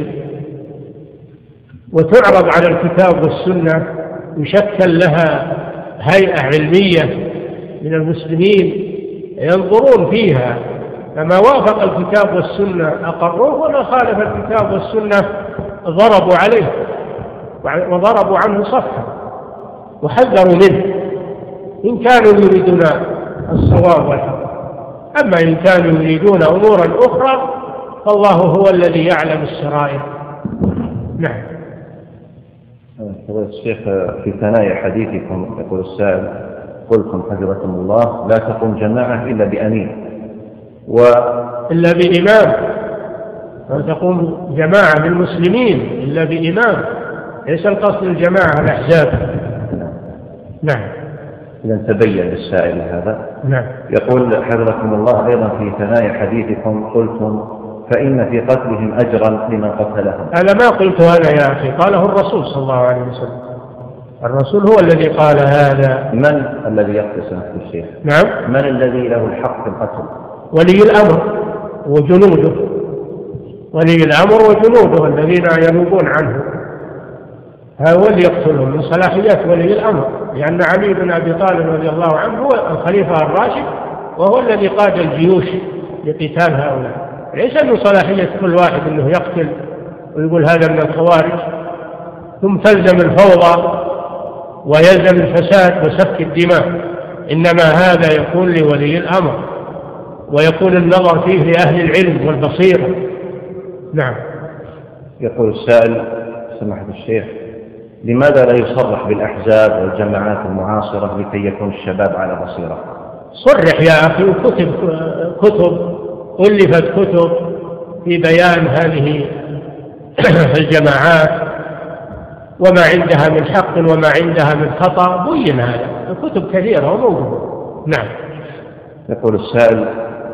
وتعرض على الكتاب والسنة، يشكل لها هيئة علمية من المسلمين ينظرون فيها، فما وافق الكتاب والسنة أقروه، وما خالف الكتاب والسنة ضربوا عليه وضربوا عنه صفحا وحذروا منه إن كانوا يريدون الصواب والحق. أما إن كانوا يريدون أمورا أخرى فالله هو الذي يعلم السرائر. نعم. فضيلة الشيخ، في ثنايا حديثكم يقول السائل قلتم حفظكم الله لا تقوم جماعة إلا بأمين و... إلا بإمام، لا تقوم جماعة من المسلمين إلا بإمام، ليس القصد الجماعة الأحزاب. نعم. إذا تبين للسائل هذا. نعم. يقول حفظكم الله أيضا في ثنايا حديثكم قلتم فإن في قتلهم أجرا لمن قتلهم. هذا ما قلت أنا يا أخي، قاله الرسول صلى الله عليه وسلم. الرسول هو الذي قال هذا. من الذي يقتسم في الشيخ؟ نعم. من الذي له الحق في القتل؟ ولي الأمر وجنوده، ولي الأمر وجنوده الذين ينوبون عنه، هذا هو اللي يقتلهم من صلاحيات ولي الأمر، لأن علي بن أبي طالب رضي الله عنه هو الخليفة الراشد وهو الذي قاد الجيوش لقتال هؤلاء، ليس من صلاحية كل واحد أنه يقتل ويقول هذا من الخوارج، ثم تلزم الفوضى ويلزم الفساد وسفك الدماء، إنما هذا يكون لولي الأمر ويكون النظر فيه لأهل العلم والبصيرة. نعم. يقول السائل سماحة الشيخ لماذا لا يصرح بالأحزاب والجماعات المعاصرة لكي يكون الشباب على بصيرة؟ صرح يا أخي، وكتب كتب ألفت كتب في بيان هذه الجماعات وما عندها من حق وما عندها من خطأ، بين هذا الكتب كثيرة وموجودة. نعم. يقول السائل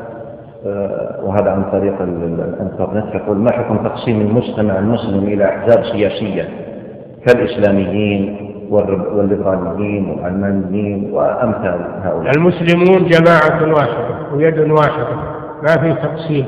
وهذا عن طريق الانترنت، يقول ما حكم تقسيم المجتمع المسلم إلى أحزاب سياسية كالإسلاميين والليبراليين والعلمانيين وأمثال هؤلاء؟ المسلمون جماعة واحدة ويد واحدة، ما في تقسيم،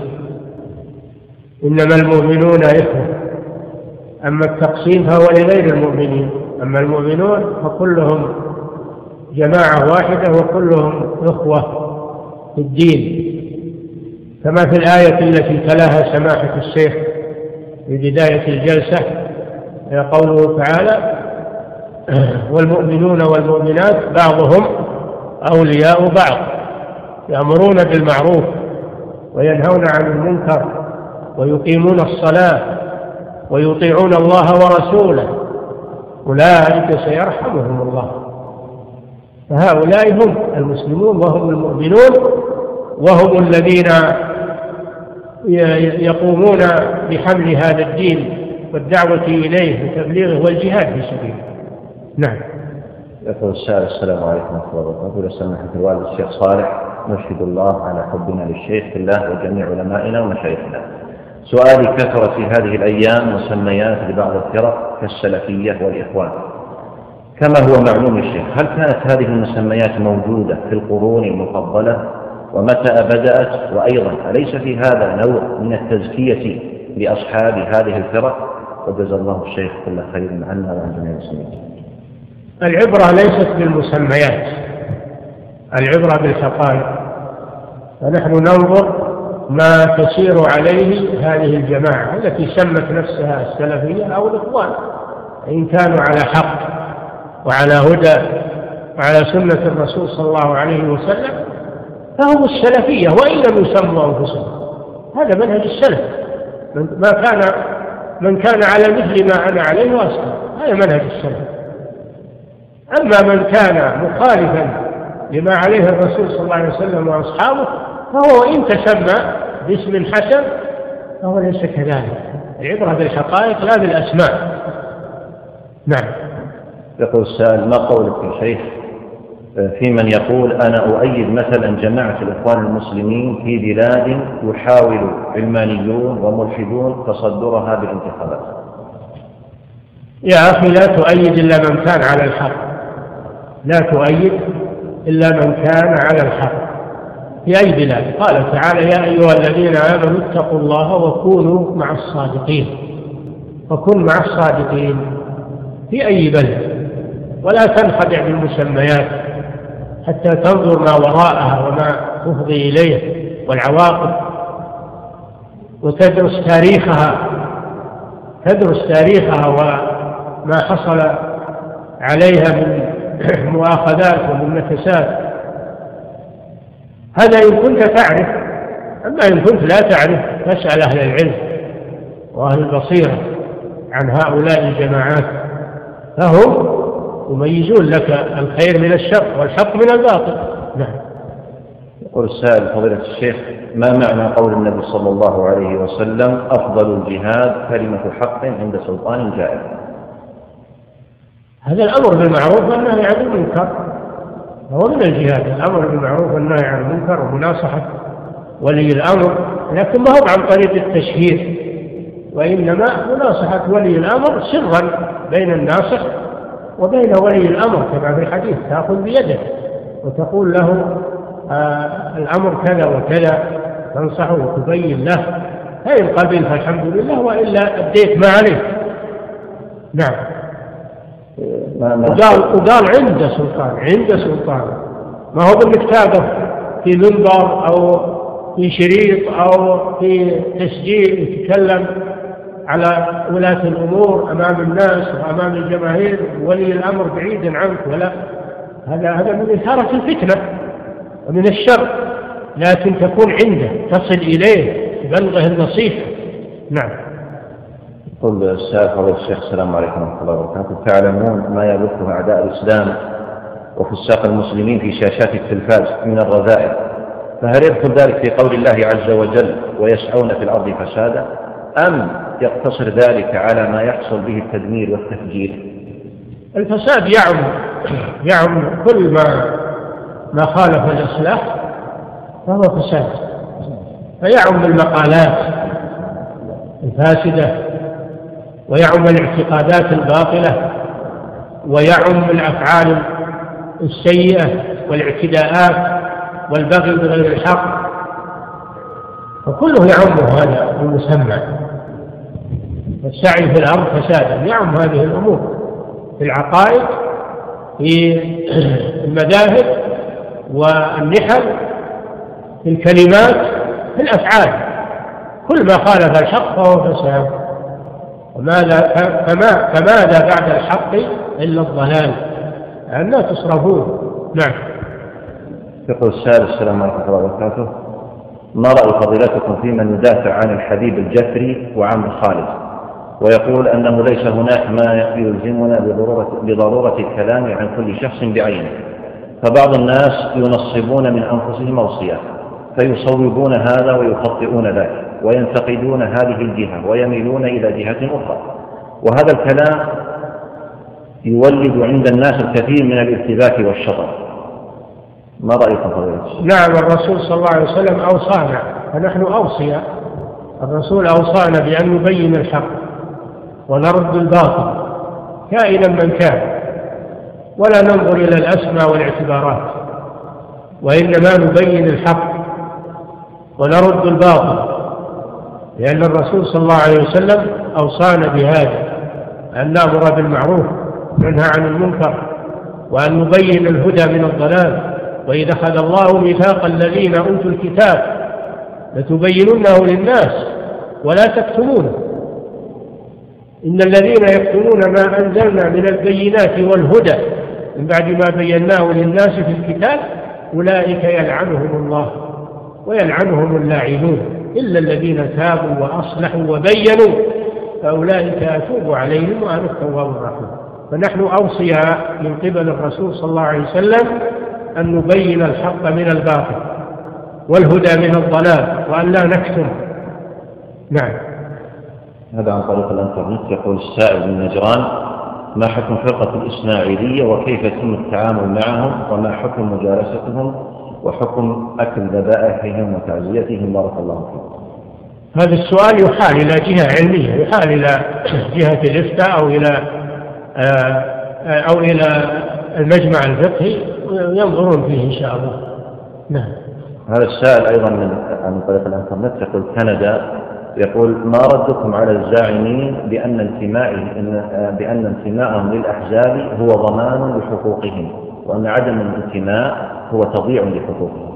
إنما المؤمنون إخوة. أما التقسيم فهو لغير المؤمنين، أما المؤمنون فكلهم جماعة واحدة وكلهم إخوة في الدين، كما في الآية التي تلاها سماحة الشيخ في بداية الجلسة قوله تعالى والمؤمنون والمؤمنات بعضهم أولياء بعض يأمرون بالمعروف وينهون عن المنكر ويقيمون الصلاة ويطيعون الله ورسوله أولئك سيرحمهم الله. فهؤلاء هم المسلمون وهم المؤمنون وهم الذين يقومون بحمل هذا الدين والدعوة إليه وتبليغه والجهاد في سبيله. نعم. يقول السائل: السلام عليكم ورحمة الله وبركاته. يقول: سماحة الوالد الشيخ صالح، نشهد الله على حبنا للشيخ في الله وجميع علمائنا ومشايخنا. سؤالي: كثرت في هذه الأيام مسميات لبعض الفرق كالسلفية والإخوان كما هو معلوم الشيخ، هل كانت هذه المسميات موجودة في القرون المفضلة؟ ومتى بدأت؟ وأيضا أليس في هذا نوع من التزكية لأصحاب هذه الفرق؟ وجزا الله الشيخ كل خير عنا وعن جميع المسلمين. العبرة ليست بالمسميات، العبرة بالحقائق، فنحن ننظر ما تسير عليه هذه الجماعة التي سمت نفسها السلفية أو الإخوان، إن كانوا على حق وعلى هدى وعلى سنة الرسول صلى الله عليه وسلم فهم السلفية وإن لم يسموا أنفسهم. هذا منهج السلف، ما كان من كان على مثل ما أنا عليه وأصحابه، هذا منهج السلف. أما من كان مخالفا لما عليه الرسول صلى الله عليه وسلم وأصحابه فهو وإن تسمى باسم حسن فهو ليس كذلك. العبرة بالحقائق لا بالأسماء. نعم. يقول السائل: ما قولك يا شيخ في من يقول أنا أؤيد مثلا جماعة الإخوان المسلمين في بلاد يحاول علمانيون وملحدون تصدرها بالانتخابات؟ يا أخي، لا تؤيد إلا من كان على الحق، لا تؤيد إلا من كان على الحق في أي بلاد. قال تعالى: يا أيها الذين آمنوا اتقوا الله وكونوا مع الصادقين. وكن مع الصادقين في أي بلد، ولا تنخدع بالمسميات حتى تنظر ما وراءها وما تفضي إليه والعواقب، وتدرس تاريخها تدرس تاريخها وما حصل عليها من مؤاخذات ومن نكسات. هذا إن كنت تعرف، أما إن كنت لا تعرف فاسأل أهل العلم وأهل البصيرة عن هؤلاء الجماعات، فهم يميزون لك الخير من الشر والحق من الباطل. نعم. يقول السائل: فضيلة الشيخ، ما معنى قول النبي صلى الله عليه وسلم: أفضل الجهاد كلمة حق عند سلطان جائر؟ هذا الأمر بالمعروف والنهي عن المنكر، هو من الجهاد، الأمر بالمعروف والنهي عن المنكر ومناصحة ولي الأمر، لكن ما هو عن طريق التشهير، وإنما مناصحة ولي الأمر سرا بين الناصح وبين ولي الأمر، كما في الحديث: تأخذ بيده وتقول له آه الأمر كذا وكذا، تنصحه وتبين له، فإن قبل فالحمد لله، وإلا أديت ما عليه. نعم. وقال, وقال عند سلطان عند سلطان ما هو بالكتابة في منبر أو في شريط أو في تسجيل يتكلم على ولاة الأمور أمام الناس وأمام الجماهير، ولي الأمر بعيد عنك، ولا هذا هذا من إثارة الفتنة ومن الشر، لكن تكون عنده، تصل إليه، تبلغه النصيحة. نعم. يقول السائل: فضيلة الشيخ، السلام عليكم ورحمة الله وبركاته. تعلمون ما يبثه أعداء الإسلام وفساق المسلمين في شاشات التلفاز من الرذائل، فهل يدخل ذلك في قول الله عز وجل: ويسعون في الأرض فسادا، أم يقتصر ذلك على ما يحصل به التدمير والتفجير؟ الفساد يعم يعم كل ما ما خالف الإصلاح فهو فساد، فيعم المقالات الفاسدة، ويعم الاعتقادات الباطلة، ويعم الأفعال السيئة والاعتداءات والبغي بغير الحق، فكله يعم هذا المسمى. السعي في الأرض فسادا يعم هذه الأمور، في العقائد، في المذاهب والنحل، في الكلمات، في الأفعال، كل ما خالف الحق فهو فساد. وماذا فما فماذا بعد الحق إلا الضلال، لا تصرفون. نعم. يقول السائل: السلام عليكم ورحمة الله وبركاته. ما رأي فضيلتكم في من يدافع عن الحبيب الجفري وعمرو خالد، ويقول أنه ليس هناك ما يلزمنا بضرورة, بضرورة الكلام عن كل شخص بعينه، فبعض الناس ينصبون من أنفسهم أوصياء، فيصوبون هذا ويخطئون ذاك وينتقدون هذه الجهة ويميلون إلى جهة أخرى، وهذا الكلام يولد عند الناس الكثير من الارتباك والشطط. ما رأيكم فضيلة الشيخ؟ نعم، الرسول صلى الله عليه وسلم أوصانا، فنحن أوصياء. الرسول أوصانا بأن نبين الحق ونرد الباطل كائنا من كان، ولا ننظر إلى الأسماء والاعتبارات، وإنما نبين الحق ونرد الباطل، لأن الرسول صلى الله عليه وسلم أوصانا بهذا، أن نأمر بالمعروف وننهى عن المنكر، وأن نبين الهدى من الضلال. وإذا أخذ الله ميثاق الذين أوتوا الكتاب لتبيننه للناس ولا تكتمونه، إن الذين يكتمون ما أنزلنا من البينات والهدى من بعد ما بيناه للناس في الكتاب أولئك يلعنهم الله ويلعنهم اللاعنون إلا الذين تابوا وأصلحوا وبينوا فأولئك أتوب عليهم وأنا التواب الرحيم. فنحن أوصياء من قبل الرسول صلى الله عليه وسلم أن نبين الحق من الباطل والهدى من الضلال، وأن لا نكتم. نعم. هذا عن طريق الانترنت. يقول السائل من نجران: ما حكم فرقة الإسماعيلية وكيف يتم التعامل معهم، وما حكم مجالستهم، وحكم أكل ذبائحهم وتعزيتهم؟ بارك الله فيكم. هذا السؤال يحال إلى جهة علمية، يحال إلى جهة الإفتاء أو إلى أو إلى المجمع الفقهي ينظرون فيه إن شاء الله. نعم. هذا السائل أيضا من عن طريق الانترنت يقول: كندا، يقول: ما ردكم على الزاعمين بأن انتمائهم بأن انتمائهم للأحزاب هو ضمان لحقوقهم، وأن عدم الانتماء هو تضييع لحقوقهم؟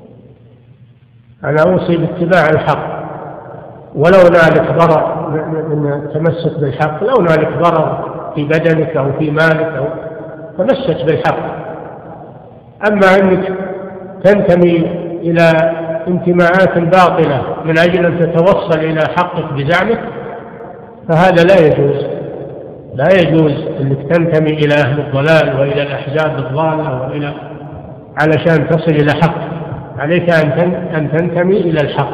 أنا أوصي باتباع الحق ولو نالك ضرر من التمسك بالحق، لو نالك ضرر في بدنك أو في مالك أو تمسك بالحق. أما أنك تنتمي إلى انتماءات باطلة من أجل أن تتوصل إلى حقك بزعمك فهذا لا يجوز. لا يجوز أنك تنتمي إلى أهل الضلال وإلى الأحزاب الضالة وإلى علشان تصل إلى حق. عليك أن تنتمي إلى الحق،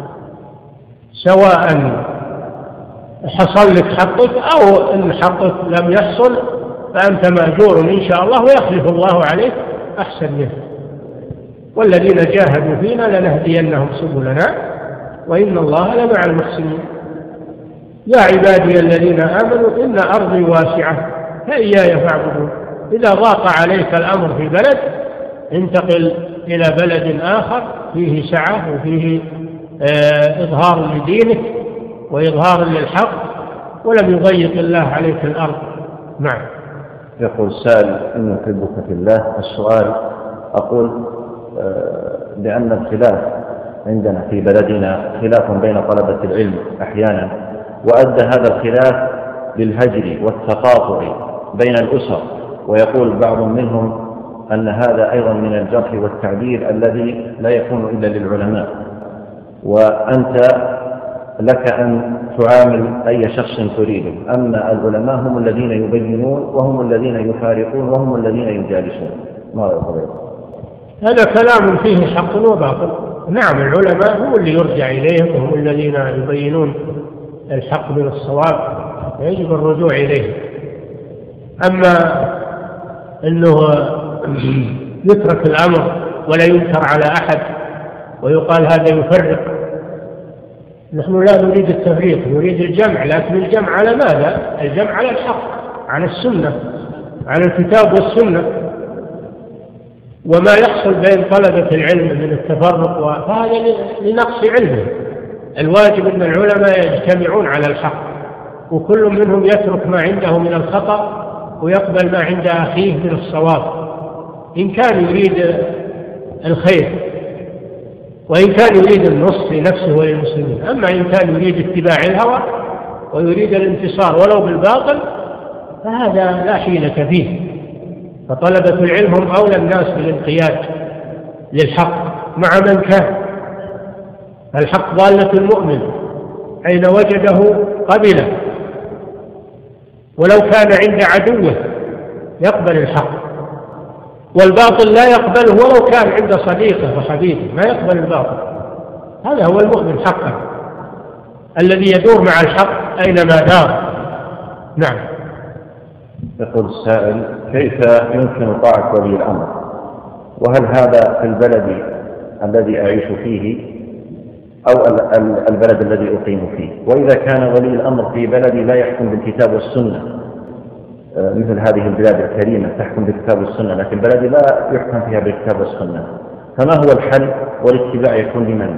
سواء حصل لك حقك أو أن حقك لم يحصل فأنت مأجور إن شاء الله ويخلف الله عليك أحسن منه. والذين جاهدوا فينا لنهدينهم سبلنا وإن الله لمع المحسنين. يا عبادي الذين آمنوا إن أرضي واسعة فإياي فاعبدون. إذا ضاق عليك الأمر في بلد انتقل إلى بلد آخر فيه سعة وفيه آه إظهار لدينك وإظهار للحق، ولم يضيق الله عليك الأرض. نعم. يقول السائل: إن أحبك في الله. السؤال: أقول لأن الخلاف عندنا في بلدنا خلاف بين طلبة العلم أحيانا، وأدى هذا الخلاف للهجر والتقاطع بين الأسر، ويقول بعض منهم أن هذا أيضا من الجرح والتعديل الذي لا يكون إلا للعلماء، وأنت لك أن تعامل أي شخص تريده، أما العلماء هم الذين يبينون وهم الذين يفارقون وهم الذين يجالسون. ما رأيك؟ هذا كلام فيه حق وباطل. نعم، العلماء هم اللي يرجع إليهم وهم الذين يبينون الحق من الصواب، يجب الرجوع إليهم. أما أنه يترك الأمر ولا ينكر على أحد ويقال هذا يفرق، نحن لا نريد التفريق، نريد الجمع، لكن الجمع على ماذا؟ الجمع على الحق، على السنة، على الكتاب والسنة. وما يحصل بين طلبة العلم من التفرق فهذا لنقص علمه. الواجب أن العلماء يجتمعون على الحق، وكل منهم يترك ما عنده من الخطأ ويقبل ما عند أخيه من الصواب، إن كان يريد الخير وإن كان يريد النصح لنفسه وللمسلمين. أما إن كان يريد اتباع الهوى ويريد الانتصار ولو بالباطل فهذا لا حيلة فيه. فطلبة العلم هم أولى الناس بالانقياد للحق مع من كان. الحق ضالة المؤمن، أين وجده قبله، ولو كان عند عدوه يقبل الحق. والباطل لا يقبله ولو كان عند صديقه وحبيبه، ما يقبل الباطل. هذا هو المؤمن حقا الذي يدور مع الحق أينما دار. نعم. يقول السائل: كيف يمكن طاعة ولي الأمر؟ وهل هذا في البلد الذي أعيش فيه أو البلد الذي أقيم فيه؟ وإذا كان ولي الأمر في بلدي لا يحكم بالكتاب والسنة مثل هذه البلاد الكريمة تحكم بالكتاب والسنة، لكن بلدي لا يحكم فيها بالكتاب والسنة، فما هو الحل والاتباع يكون لمن؟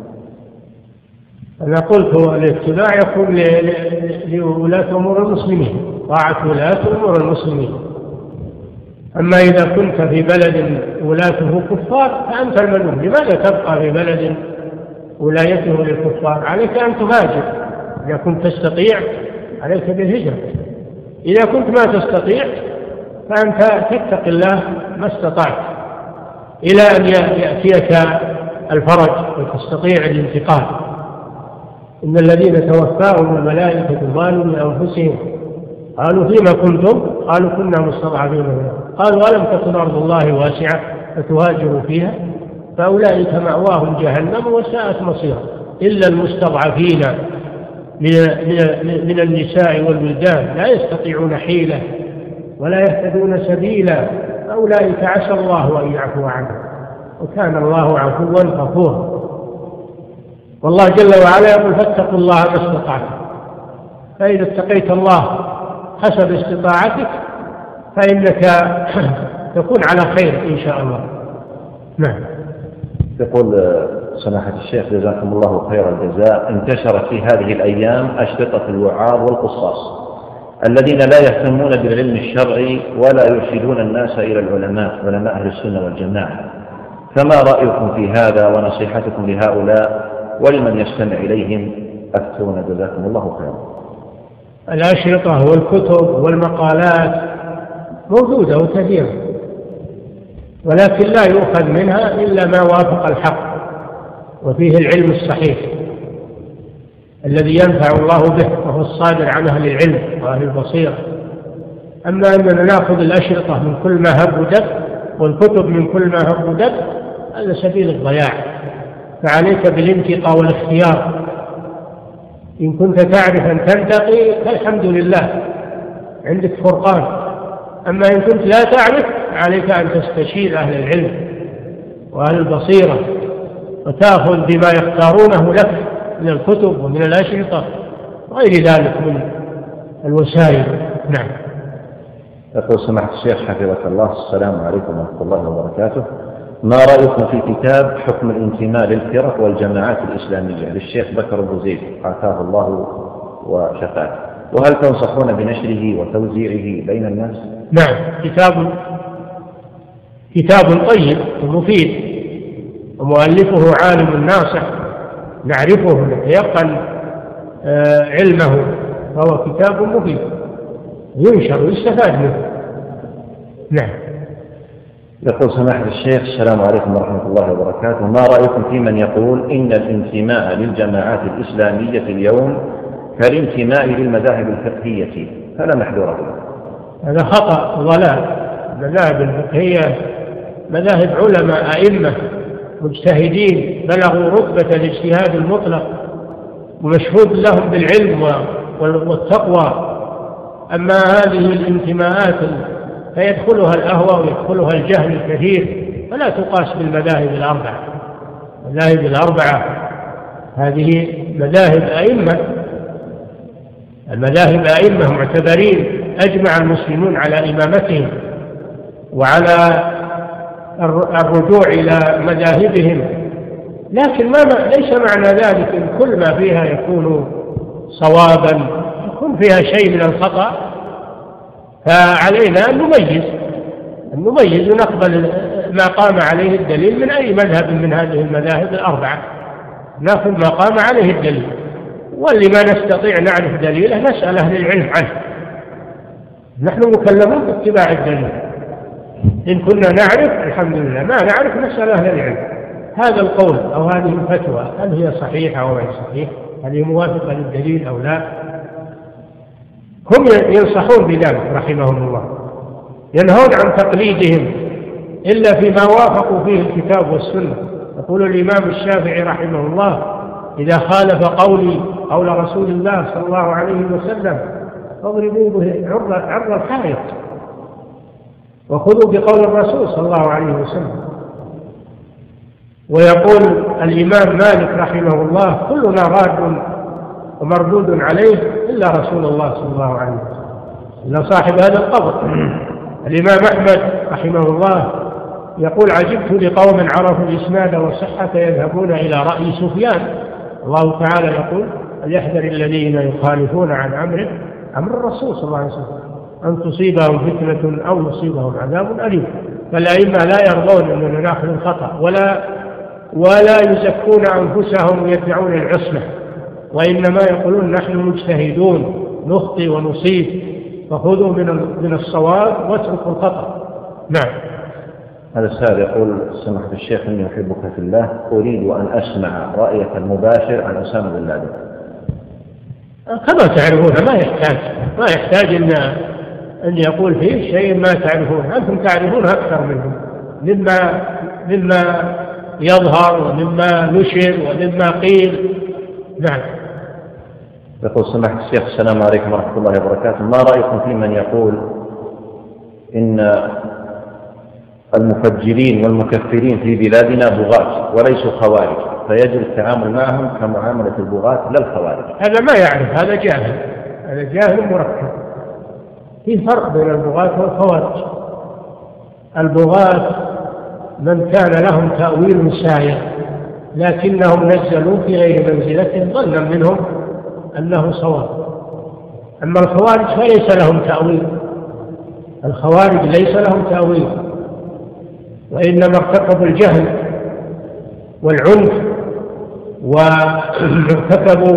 أنا قلت الاتباع يكون لولاة أمور المسلمين، طاعة ولاة أمور المسلمين. أما إذا كنت في بلد ولاته كفار فأنت الملوم. لماذا تبقى في بلد ولايته للكفار؟ عليك أن تهاجر إذا كنت تستطيع، عليك بالهجرة. إذا كنت ما تستطيع فأنت تتقي الله ما استطعت إلى أن يأتيك الفرج وتستطيع الانتقال. إن الذين توفاهم الملائكة ظالمي أنفسهم قالوا فيما كنتم؟ قالوا كنا مستضعفين. قالوا ألم تكن أرض الله واسعة فتهاجروا فيها؟ فأولئك مأواهم جهنم وساءت مصيرا إلا المستضعفين من النساء والولدان لا يستطيعون حيلة ولا يهتدون سبيلا، أولئك عسى الله أن يعفو عنهم وكان الله عفوا غفورا. والله جل وعلا يقول: فاتقوا الله ما استطعتم. فإذا اتقيت الله حسب استطاعتك فإنك تكون على خير إن شاء الله. نعم. يقول سماحة الشيخ جزاكم الله خير الجزاء: انتشرت في هذه الأيام أشرطة الوعاظ والقصاص الذين لا يهتمون بالعلم الشرعي ولا يرشدون الناس إلى العلماء علماء أهل السنة والجماعة، فما رأيكم في هذا ونصيحتكم لهؤلاء ولمن يستمع إليهم؟ أفتونا جزاكم الله خيرا. الأشرطة والكتب والمقالات موجودة وكثيرة، ولكن لا يؤخذ منها إلا ما وافق الحق وفيه العلم الصحيح الذي ينفع الله به وهو الصادر عن أهل العلم وأهل البصيرة. أما أننا نأخذ الأشرطة من كل ما هب ودب والكتب من كل ما هب ودب هذا سبيل الضياع. فعليك بالانتقاء والاختيار. إن كنت تعرف أن تنتقي فالحمد لله عندك فرقان، أما إن كنت لا تعرف عليك أن تستشير أهل العلم وأهل البصيرة وتأخذ بما يختارونه لك من الكتب ومن الأشرطة وغير ذلك من الوسائل. نعم. يقول سماحة الشيخ حفظك الله: السلام عليكم ورحمة الله وبركاته، ما رأيكم في كتاب حكم الانتماء للفرق والجماعات الإسلامية للشيخ بكر أبو زيد عافاه الله وشفاه، وهل تنصحون بنشره وتوزيعه بين الناس؟ نعم، كتاب كتاب طيب ومفيد ومؤلفه عالم ناصح نعرفه نتيقن علمه، فهو كتاب مفيد ينشر ويستفاد منه. نعم. يقول سماحة الشيخ: السلام عليكم ورحمة الله وبركاته، ما رأيكم في من يقول إن الانتماء للجماعات الإسلامية اليوم كالانتماء للمذاهب الفقهية فلا محذور به؟ هذا خطأ وضلال. المذاهب الفقهية مذاهب علماء أئمة مجتهدين بلغوا رتبة الاجتهاد المطلق ومشهود لهم بالعلم والتقوى. أما هذه الانتماءات فيدخلها الأهوى ويدخلها الجهل الكثير، فلا تقاس بالمذاهب الأربعة. المذاهب الأربعة هذه مذاهب أئمة، المذاهب أئمة معتبرين، أجمع المسلمون على إمامتهم وعلى الرجوع إلى مذاهبهم، لكن ما ليس معنى ذلك إن كل ما فيها يكون صوابا، يكون فيها شيء من الخطأ، فعلينا أن نميز أن نميز ونقبل ما قام عليه الدليل من أي مذهب من هذه المذاهب الأربعة، نأخذ ما قام عليه الدليل، واللي ما نستطيع نعرف دليله نسأل أهل العلم عنه. نحن مكلمون باتباع الدليل، إن كنا نعرف الحمد لله، ما نعرف نسأل أهل العلم. هذا القول أو هذه الفتوى هل هي صحيحة أو غير صحيحة، هل هي موافقة للدليل أو لا؟ هم ينصحون بذلك رحمهم الله، ينهون عن تقليدهم إلا فيما وافقوا فيه الكتاب والسنة. يقول الإمام الشافعي رحمه الله: إذا خالف قولي قول رسول الله صلى الله عليه وسلم فاضربوا به عرض الحائط، وخذوا بقول الرسول صلى الله عليه وسلم. ويقول الإمام مالك رحمه الله: كلنا راد ومردود عليه إلا رسول الله صلى الله عليه وسلم، إلا صاحب هذا القبر. الإمام أحمد رحمه الله يقول: عجبت لقوم عرفوا الإسناد والصحة يذهبون إلى رأي سفيان. الله تعالى يقول: فليحذر الذين يخالفون عن أمره أمر الرسول صلى الله عليه وسلم أن تصيبهم فتنة أو يصيبهم عذاب أليم. فالأئمة لا يرضون أننا نأخذ الخطأ ولا ولا يزكون أنفسهم ويدعون العصمة، وإنما يقولون: نحن مجتهدون نخطئ ونصيب، فخذوا من من الصواب واتركوا الخطأ. نعم. هذا السائل يقول: سمحت الشيخ إني أحبك في الله، أريد أن أسمع رأيك المباشر عن أسامة بن لادن. كما تعرفون ما يحتاج ما يحتاج أن أن يقول فيه شيء ما تعرفون، أنتم تعرفون أكثر منهم مما مما يظهر ومما نشر ومما قيل. نعم. يقول: سمحت الشيخ السلام عليكم ورحمة الله وبركاته، ما رأيكم في من يقول إن المفجرين والمكفرين في بلادنا بغاة وليسوا خوارج، فيجب التعامل معهم كمعاملة البغاة لا الخوارج؟ هذا ما يعرف، هذا جاهل، هذا جاهل مركب. في فرق بين البغاة والخوارج. البغاة من كان لهم تأويل سائر لكنهم نزلوا في غير منزلة ظنا منهم أنه صواب. أما الخوارج فليس لهم تأويل، الخوارج ليس لهم تأويل، وإنما ارتكبوا الجهل والعنف وارتكبوا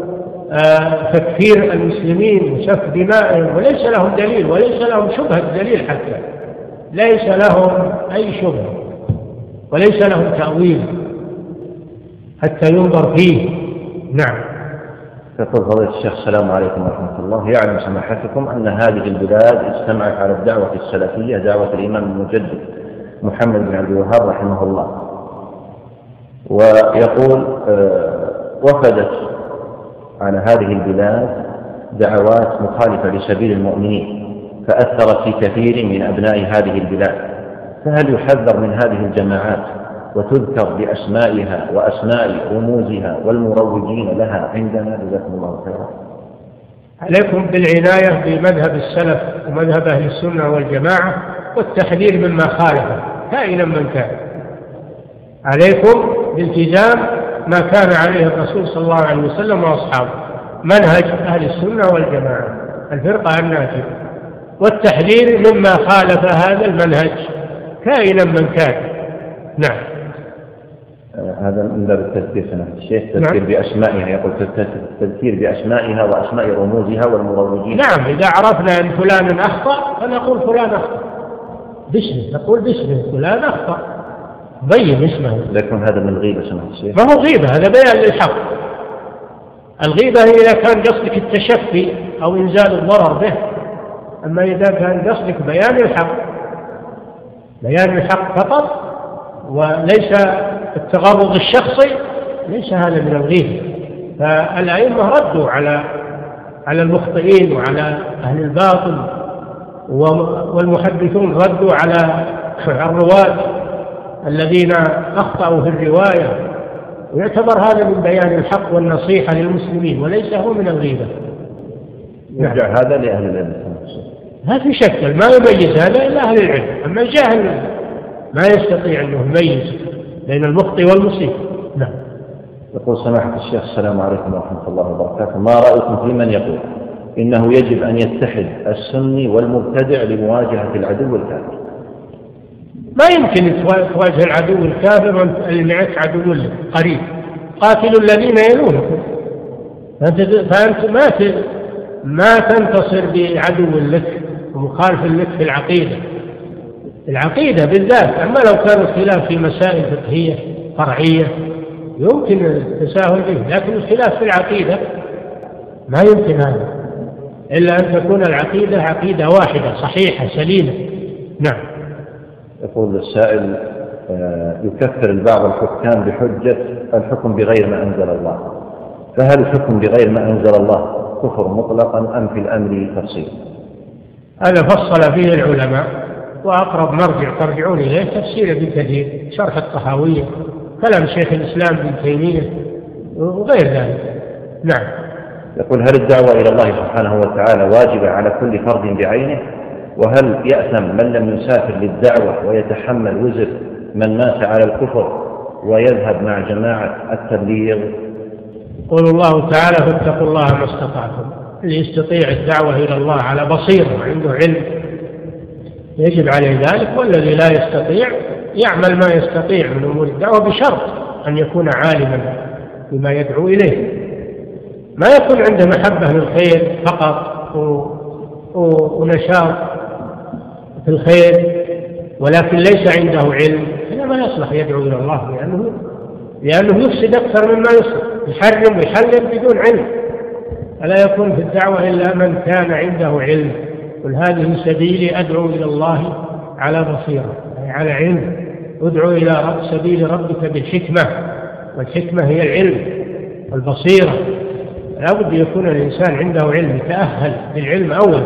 تكفير المسلمين وسفك دمائهم، وليس لهم دليل وليس لهم شبهة دليل، حتى ليس لهم أي شبهة وليس لهم تأويل حتى ينظر فيه. نعم. يقول فضيلة الشيخ السلام عليكم ورحمة الله، يعلم سماحتكم أن هذه البلاد اجتمعت على الدعوة السلفية، دعوة الإمام المجدد محمد بن عبد الوهاب رحمه الله، ويقول وفدت على هذه البلاد دعوات مخالفة لسبيل المؤمنين فأثرت في كثير من أبناء هذه البلاد، فهل يحذر من هذه الجماعات وتذكر بأسمائها وأسماء رموزها والمروجين لها عندنا؟ جزاكم الله خيرا. عليكم بالعناية بمذهب السلف ومذهب أهل السنة والجماعة والتحذير مما خالفه كائنا من كان. عليكم بالتزام ما كان عليه الرسول صلى الله عليه وسلم وأصحابه، منهج أهل السنة والجماعة الفرقة الناجية، والتحذير مما خالف هذا المنهج كائنا من كان. نعم. هذا من باب التذكير سماحة الشيخ، تذكير بأسمائها، يقول تذكير بأسمائها وأسماء رموزها والمروجين. نعم، إذا عرفنا أن فلان أخطأ فنقول فلان أخطأ باسمه، نقول باسمه فلان أخطأ، بين اسمه. لكن هذا من الغيبة سماحة الشيخ. ما هو غيبة، هذا بيان للحق. الغيبة هي إذا كان قصدك التشفي أو إنزال الضرر به، أما إذا كان قصدك بيان الحق بيان الحق فقط وليس التغرض الشخصي، ليس هذا من الغيبة. فالأئمة ردوا على على المخطئين وعلى أهل الباطل، والمحدثون ردوا على الرواة الذين أخطأوا في الرواية، ويعتبر هذا من بيان الحق والنصيحة للمسلمين وليس هو من الغيبة. يرجع يعني هذا لأهل العلم. ما في شك، ما يميز هذا إلا أهل العلم، أما الجاهل ما يستطيع أنه يميز بين المخطئ والمصيب. نعم. يقول سماحة الشيخ السلام عليكم ورحمة الله وبركاته، ما رأيكم في من يقول إنه يجب أن يتحد السني والمبتدع لمواجهة العدو الكافر؟ ما يمكن تواجه العدو الكافر وأن معك عدو قريب. قاتلوا الذين يلونكم، فأنت ما ما تنتصر بعدو لك ومخالف لك في العقيدة العقيدة بالذات. أما لو كان الخلاف في مسائل فقهية فرعية يمكن التساهل به، لكن الخلاف في العقيدة ما يمكن هذا إلا أن تكون العقيدة عقيدة واحدة صحيحة سليمة. نعم. يقول السائل: يكفر البعض الحكام بحجة الحكم بغير ما أنزل الله، فهل الحكم بغير ما أنزل الله كفر مطلقا أم في الأمر تفصيل؟ هذا فصل فيه العلماء، وأقرب مرجع ترجعون إليه تفسير ابن كثير شرح الطحاوية، كلام شيخ الإسلام ابن تيمية وغير ذلك. نعم. يقول: هل الدعوة إلى الله سبحانه وتعالى واجبة على كل فرد بعينه؟ وهل يأثم من لم يسافر للدعوة ويتحمل وزر من مات على الكفر ويذهب مع جماعة التبليغ؟ قول الله تعالى: فاتقوا الله ما استطعتم. اللي يستطيع الدعوة إلى الله على بصيرة وعنده علم يجب عليه ذلك، والذي لا يستطيع يعمل ما يستطيع من أمور الدعوة بشرط أن يكون عالما بما يدعو إليه، ما يكون عنده محبة للخير فقط ونشاط في الخير ولكن ليس عنده علم، هذا ما يصلح يدعو إلى الله، لأنه لأنه يفسد أكثر مما يصلح، يحرم ويحلل بدون علم. ألا يكون في الدعوة إلا من كان عنده علم. قل هذه سبيلي أدعو إلى الله على بصيرة، يعني على علم. ادعو إلى رب سبيل ربك بالحكمة، والحكمة هي العلم والبصيرة. لا بد يكون الإنسان عنده علم، يتأهل بالعلم أولا.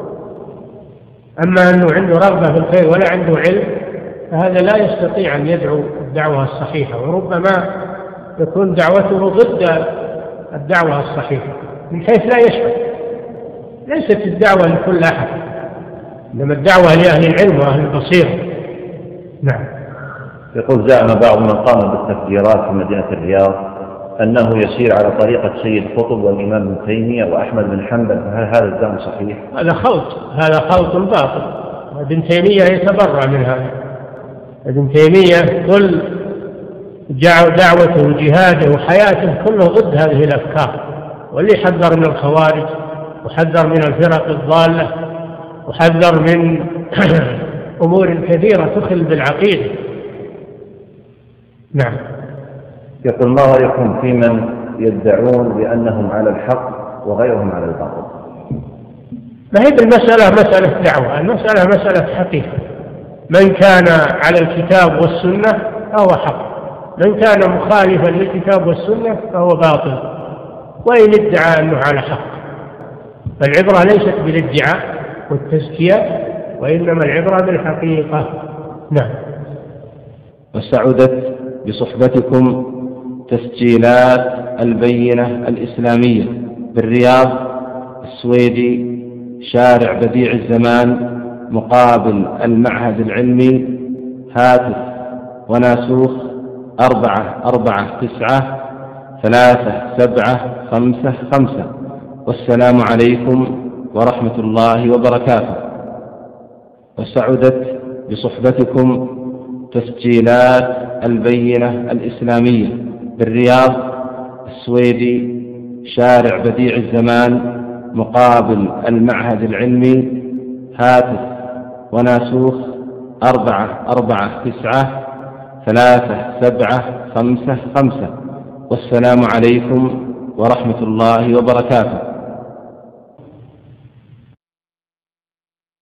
أما أنه عنده رغبة في الخير ولا عنده علم فهذا لا يستطيع أن يدعو الدعوة الصحيحة، وربما تكون دعوته ضد الدعوة الصحيحة من حيث لا يشعر. ليست الدعوة لكل أحد، إنما الدعوة لأهل العلم وأهل البصيرة. نعم. يقول: زعم بعض من قام بالتفجيرات في مدينة الرياض أنه يسير على طريقة سيد قطب والإمام ابن تيمية وأحمد بن حنبل، فهل هذا الزعم صحيح؟ هذا خلط، هذا خلط باطل. ابن تيمية يتبرأ من هذا. ابن تيمية كل دعوته وجهاده وحياته كله ضد هذه الأفكار، واللي حذر من الخوارج وحذر من الفرق الضالة وحذر من أمور كثيرة تخل بالعقيدة. نعم. يقول: ما رأيكم في من يدعون بأنهم على الحق وغيرهم على الباطل؟ ما هي المسألة مسألة دعوة، المسألة مسألة حقيقة. من كان على الكتاب والسنة فهو حق، من كان مخالفا للكتاب والسنة فهو باطل، وإن ادعى أنه على حق. فالعبرة ليست بالادعاء والتزكية، وإنما العبرة بالحقيقة. نعم. وسعدت بصحبتكم تسجيلات البينة الإسلامية بالرياض السويدي، شارع بديع الزمان مقابل المعهد العلمي، هاتف وناسوخ أربعة أربعة تسعة ثلاثة سبعة خمسة خمسة. والسلام عليكم ورحمة الله وبركاته. وسعدت بصحبتكم تسجيلات البينة الإسلامية بالرياض السويدي، شارع بديع الزمان مقابل المعهد العلمي، هاتف وناسوخ أربعة أربعة تسعة ثلاثة سبعة خمسة خمسة. والسلام عليكم ورحمة الله وبركاته.